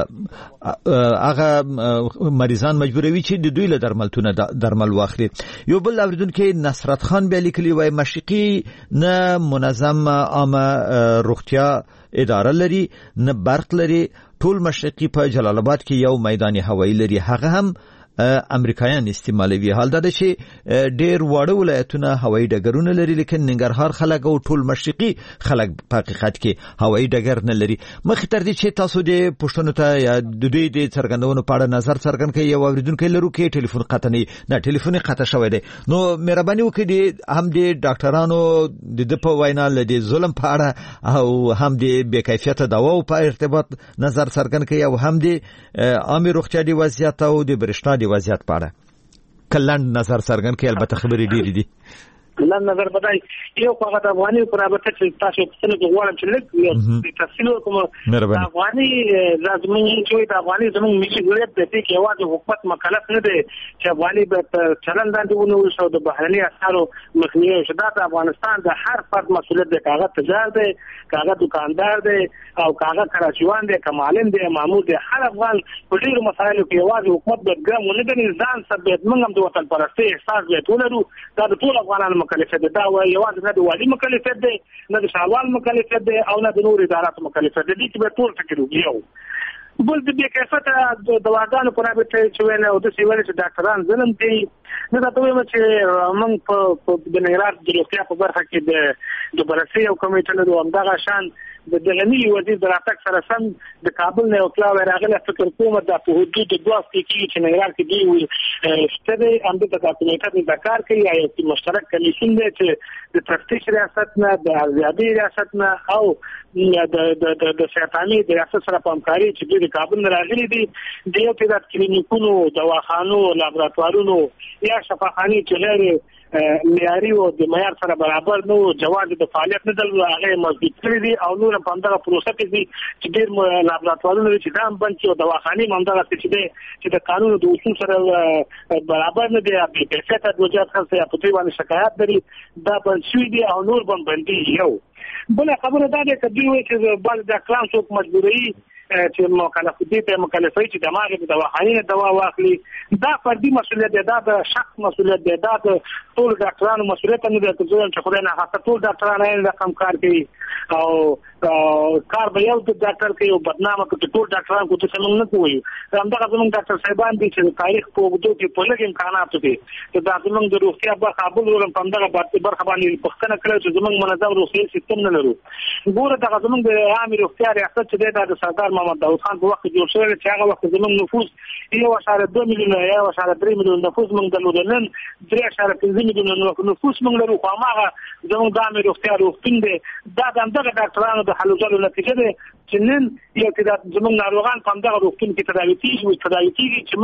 هغه مریضان مجبوروي چې د دوی له درملتونه درمل واخلي. یو بل اوریدونکو نصرت خان به لیکلی وای مشرقي نه منظم عامه روغتیا اداره لري نه برق لري ټول مشرقي په جلال آباد کې یو میدان هوایی لري هغه هم امریکایان استعمالوي. حال دا چې ډېر واړه ولایتونه هوایی ډګرونه لري لیکن ننګرهار خلک او ټول مشرقي خلک په حقیقت کې هوایی ډګر نه لري. مخکې تر دې چې تاسو د پښتنو ته یا د دوی د څرګندونو په اړه نظر څرګند کړئ یو اوریدونکو لرو کې ټلیفون قطع نه ټلیفون قطع شوی دی نو مهرباني وکړئ هم د ډاکټرانو د په وینا له ظلم په اړه او هم د بې کیفیت دوا په ارتباط نظر څرګند کړئ او هم د عامه روغتیا د وضعیت او د برېښنا د وضعیت په اړه کلند نظر څرګند کړي. البته خبرې ډېرې دي. کلند نظر بدای یو هغه د افغاني پر رابطه چې تاسو په څه کې غواړم چې لږ تفصیل وکړم. افغاني لازمي چې د افغاني زموږ ملي هویت د دې کې یوازې حکومت مکلف نه دی چې افغاني په چلن باندې ونیول شو د بهرني اثارو مخنیوي شو. دا د افغانستان د هر فرد مسؤلیت دی. کاغه تجار دی کاغه دکاندار دی او کاغه کراچیوان دی کمالین دی مامور دی. هر افغان په ډیرو مسایلو کې یوازې حکومت د ګرام ونه غني ځان ثبت موږ هم د وطن پرستۍ احساس به ټولرو دا د ټول افغانانو مکلفیت دا و یوازې نه د والي مکلفیت دی نه د ښاروال مکلفیت دی او نه د نورو اداراتو مکلفیت دی چې به ټول ټکي یو بل د بې کیفیته دواګانو په رابطه چې ویل او د سیول چې ډاکټران ظلم کوي نه دا ته وایم چې موږ په د نګران د روغتیا په برخه کې د بررسي او کمیټه لرو همدغه شان د دغنی وزیر د راتګ سره سم د کابل نه او کلاوه راغله فکر کوم د په حدود 2 هفته کې چې نګران کې دی ستدي هم د کمیټه د کار کوي یا یو مشترک کمیسیون دی چې د تفتیش ریاست نه د ارزیابي ریاست نه او د شفافیت د ریاست سره په همکاري چې د کابل نه راغلي دي د یو پیدا کلینیکونو دواخانو لابراتوارونو یا شفاخاني چې لري معیاري او د معیار سره برابر نو جواز د فعالیت نه دل هغه مضبوط کړی دي او نور په همدغه پروسه کې دي چې ډېر لابراتوارونه چې دام بند شي او دواخاني همدغه چې د قانون د اصول سره برابر نه دي په کیفیت د وجات خاصه یا په باندې شکایت لري دا بند شوی دي او نور بندي یو بل خبره دا ده چې دوی چې بل د کلام څوک مجبوري چې مکلفي چې دماغ د دواخاني دوا واخلي دا فردي مسؤلیت دی دا د شخص مسؤلیت دی دا د ټول ډاکټرانو مسؤلیت نه دی چې خدای نه حق ټول ډاکټرانو یې رقم کار کوي او کار به یو د ډاکټر کوي او بدنامه کوي ټول ډاکټرانو کو څه څنګه نه کوي همدغه زموږ ډاکټر صاحبان دي چې تاریخ په وګړو کې په لږ امکانات دي چې دا زموږ د روغتیا برخه قبول ورم په همدغه برخه باندې پښتنه کړو چې زموږ منظم روغتي سیستم نه لرو ګوره دا زموږ د عام روغتیا ریاست چې د سردار محمد داود خان په وخت جوړ شوی چې هغه وخت زموږ نفوس 1.2 میلیون یا 1.3 میلیون نفوس موږ درلودل نن 3.5 میلیون نفوس موږ لرو خو هغه زموږ د عام روغتیا روغتون دی دا دغه ډاکټرانو د حلولو نتیجه ده چې نن یو کې زموږ ناروغان په دغه روغتون کې تداوي کیږي چې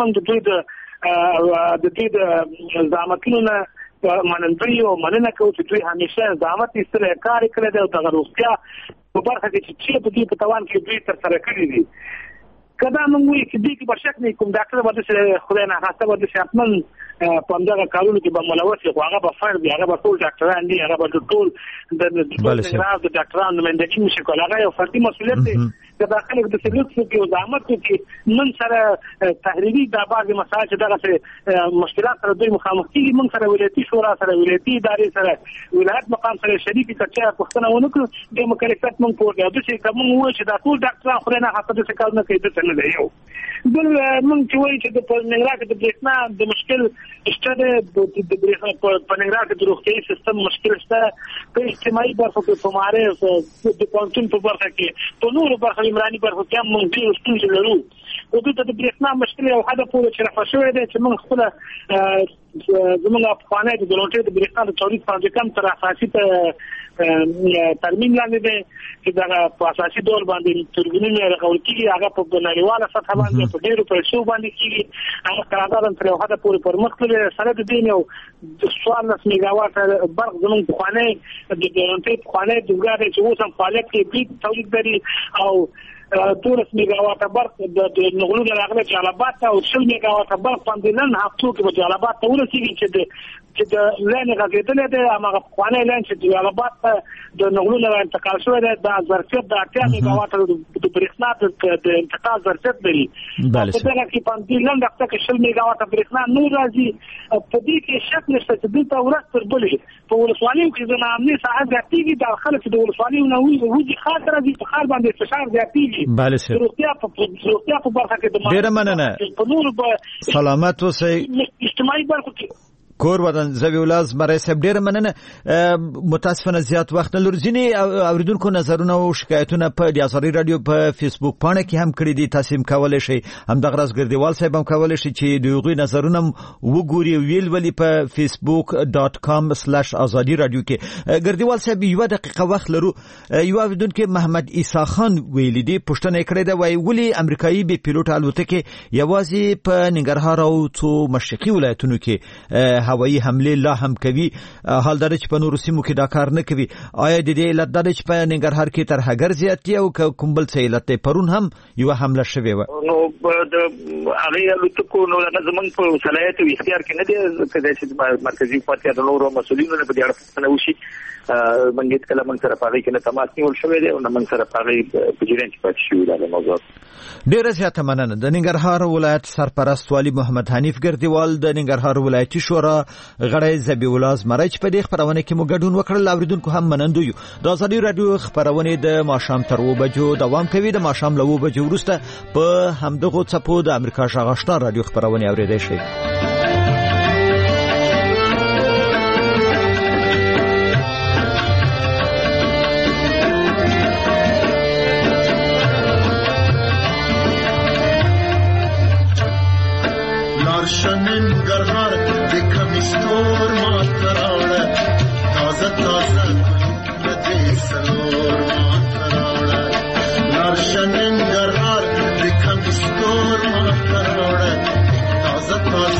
موږ د دې د زعامتونو نه منندري او مننه کوو چې دوی همیشه زعامت ایستل کار کړی دی او د روغتیا په برخه کې چې په دې په توان کې دوی تر سره کړی دي کدا موږ وایو چې دې کې بشک نه کوم ډاکټر باندې خدای نه خاصه باندې شپمن په دغه کارونو کې به ملوث وي هغه به فرد دی هغه به ټول ډاکټران دي هغه به ټول د ډاکټرانو منځ کې مشکل هغه یو فردي مسؤلیت دی د داخله د سلوک کې زعامت کې من سره تحریری د بعض مسایل چې دغه مشکلات سره دوی مخامخ کیږي من سره ولایتي شورا سره ولایتي ادارې سره ولایت مقام سره شریک کچا پښتنه ونکړو د مکلفیت من پورته د څه کوم و چې دا ټول ډاکټران خو نه حق د څه کار نه کوي د نه دی یو بل من چې وایي چې د نګران کې د برېښنا د مشکل شته د برېښنا په نګران کې د روغتي سیستم مشکل شته په اجتماعي برخه کې په د پونتون په برخه کې په نورو برخه عمراني برخه کې موږ ډېر ستونزې لرو او د برېښنا مشکل یو حدا پورې چې رافع شوی دی چې موږ خپل زموږ افغانۍ د دولتي د برېښنا د تولید په کم تر اساسي ترمیم لاندې دی چې دا په اساسي ډول باندې ترګونی راغول کیږي هغه په نړیواله سطح باندې په ډیرو پیسو باندې کیږي هغه قرارداد تر یو حدا پورې پرمختللی سره د دین یو 14 میگاوات برق زموږ په خانه د دولتي په خانه د ګاډي چې اوس هم فعالیت کوي تولید لري او 2 میگاوات برق د نغلو راغله جلابات او 10 میگاوات برق باندې نن هفتو کې په جلابات ته ورسیږي چې د لین غږیدل دي هغه خوانه لین چې جلابات د نغلو نه انتقال شوی دی د ظرفیت د 8 میگاوات د برېښنا د انتقال ظرفیت لري په دغه کې باندې نن دغه کې 10 میگاوات برېښنا نور راځي په دې کې شک نشته چې دلته ورځ تر بلې په ولسوالۍ کې د امنیت ساحه زیاتېږي د خلک د ولسوالۍ نه وځي خاطر راځي په خار باندې فشار زیاتېږي روغتیا په برخه کې ډېر مننه په نور سلامت اوسئ اجتماعي برخه کې کور ودان زوی ولاز برای صاحب ډیر مننه متاسفانه زیات وخت نه لرزینی اوریدونکو نظرونه او شکایتونه په دیاسری رادیو په فیسبوک پاڼه کې هم کړی دي تاسو هم کولای شئ هم د غرض ګردیوال صاحب هم کولای شئ چې دغه نظرونه وګوري ویل ولی په facebook.com/azadi radio کې ګردیوال صاحب یو دقیقه وخت لرو یو اوریدونکو محمد عیسی خان ویل دي پښتنه کړی دا وی ولی امریکایي به پیلوټ الوتکه یوازې په ننګرهار او څو مشرقي ولایتونو کې هوایی حمله لا هم کوي حال دا چې په نورو سیمو کې دا کار نه کوي آیا د دې علت دا چې په ننګرهار کې تر هغه زیاتې او کومبل څه علت پرون هم یو حمله شوه و نو د هغه الوتکو نو زمونږ په صلاحیت او اختیار کې نه دی چې مرکزی قوت د نورو مسؤلینو په دې اړه څه وشي منګیت کله من سره پاره کې نه تماس نیول شوی دی او من سره پاره په جریان کې پاتې شوی دی موضوع ډیره زیاته مننه د ننګرهار ولایت سرپرست والی محمد حنیف ګردیوال د ننګرهار ولایتي شورا غړی ذبیح الله زمری چې په دې خبرونه کې مو ګډون وکړل. اوریدونکو هم منندو یو. د ازادي رادیو خبرونه د ماښام تر 2 بجو دوام کوي. د ماښام له 2 بجو وروسته په همدغه څپو د امریکا غږ آشنا رادیو خبرونه اوریدئ شئ. شننګرهار د کمیستور ماتراړه تازه تازه د سلور ماتراړه لار شننګرهار د کمیستور ماتراړه تازه تازه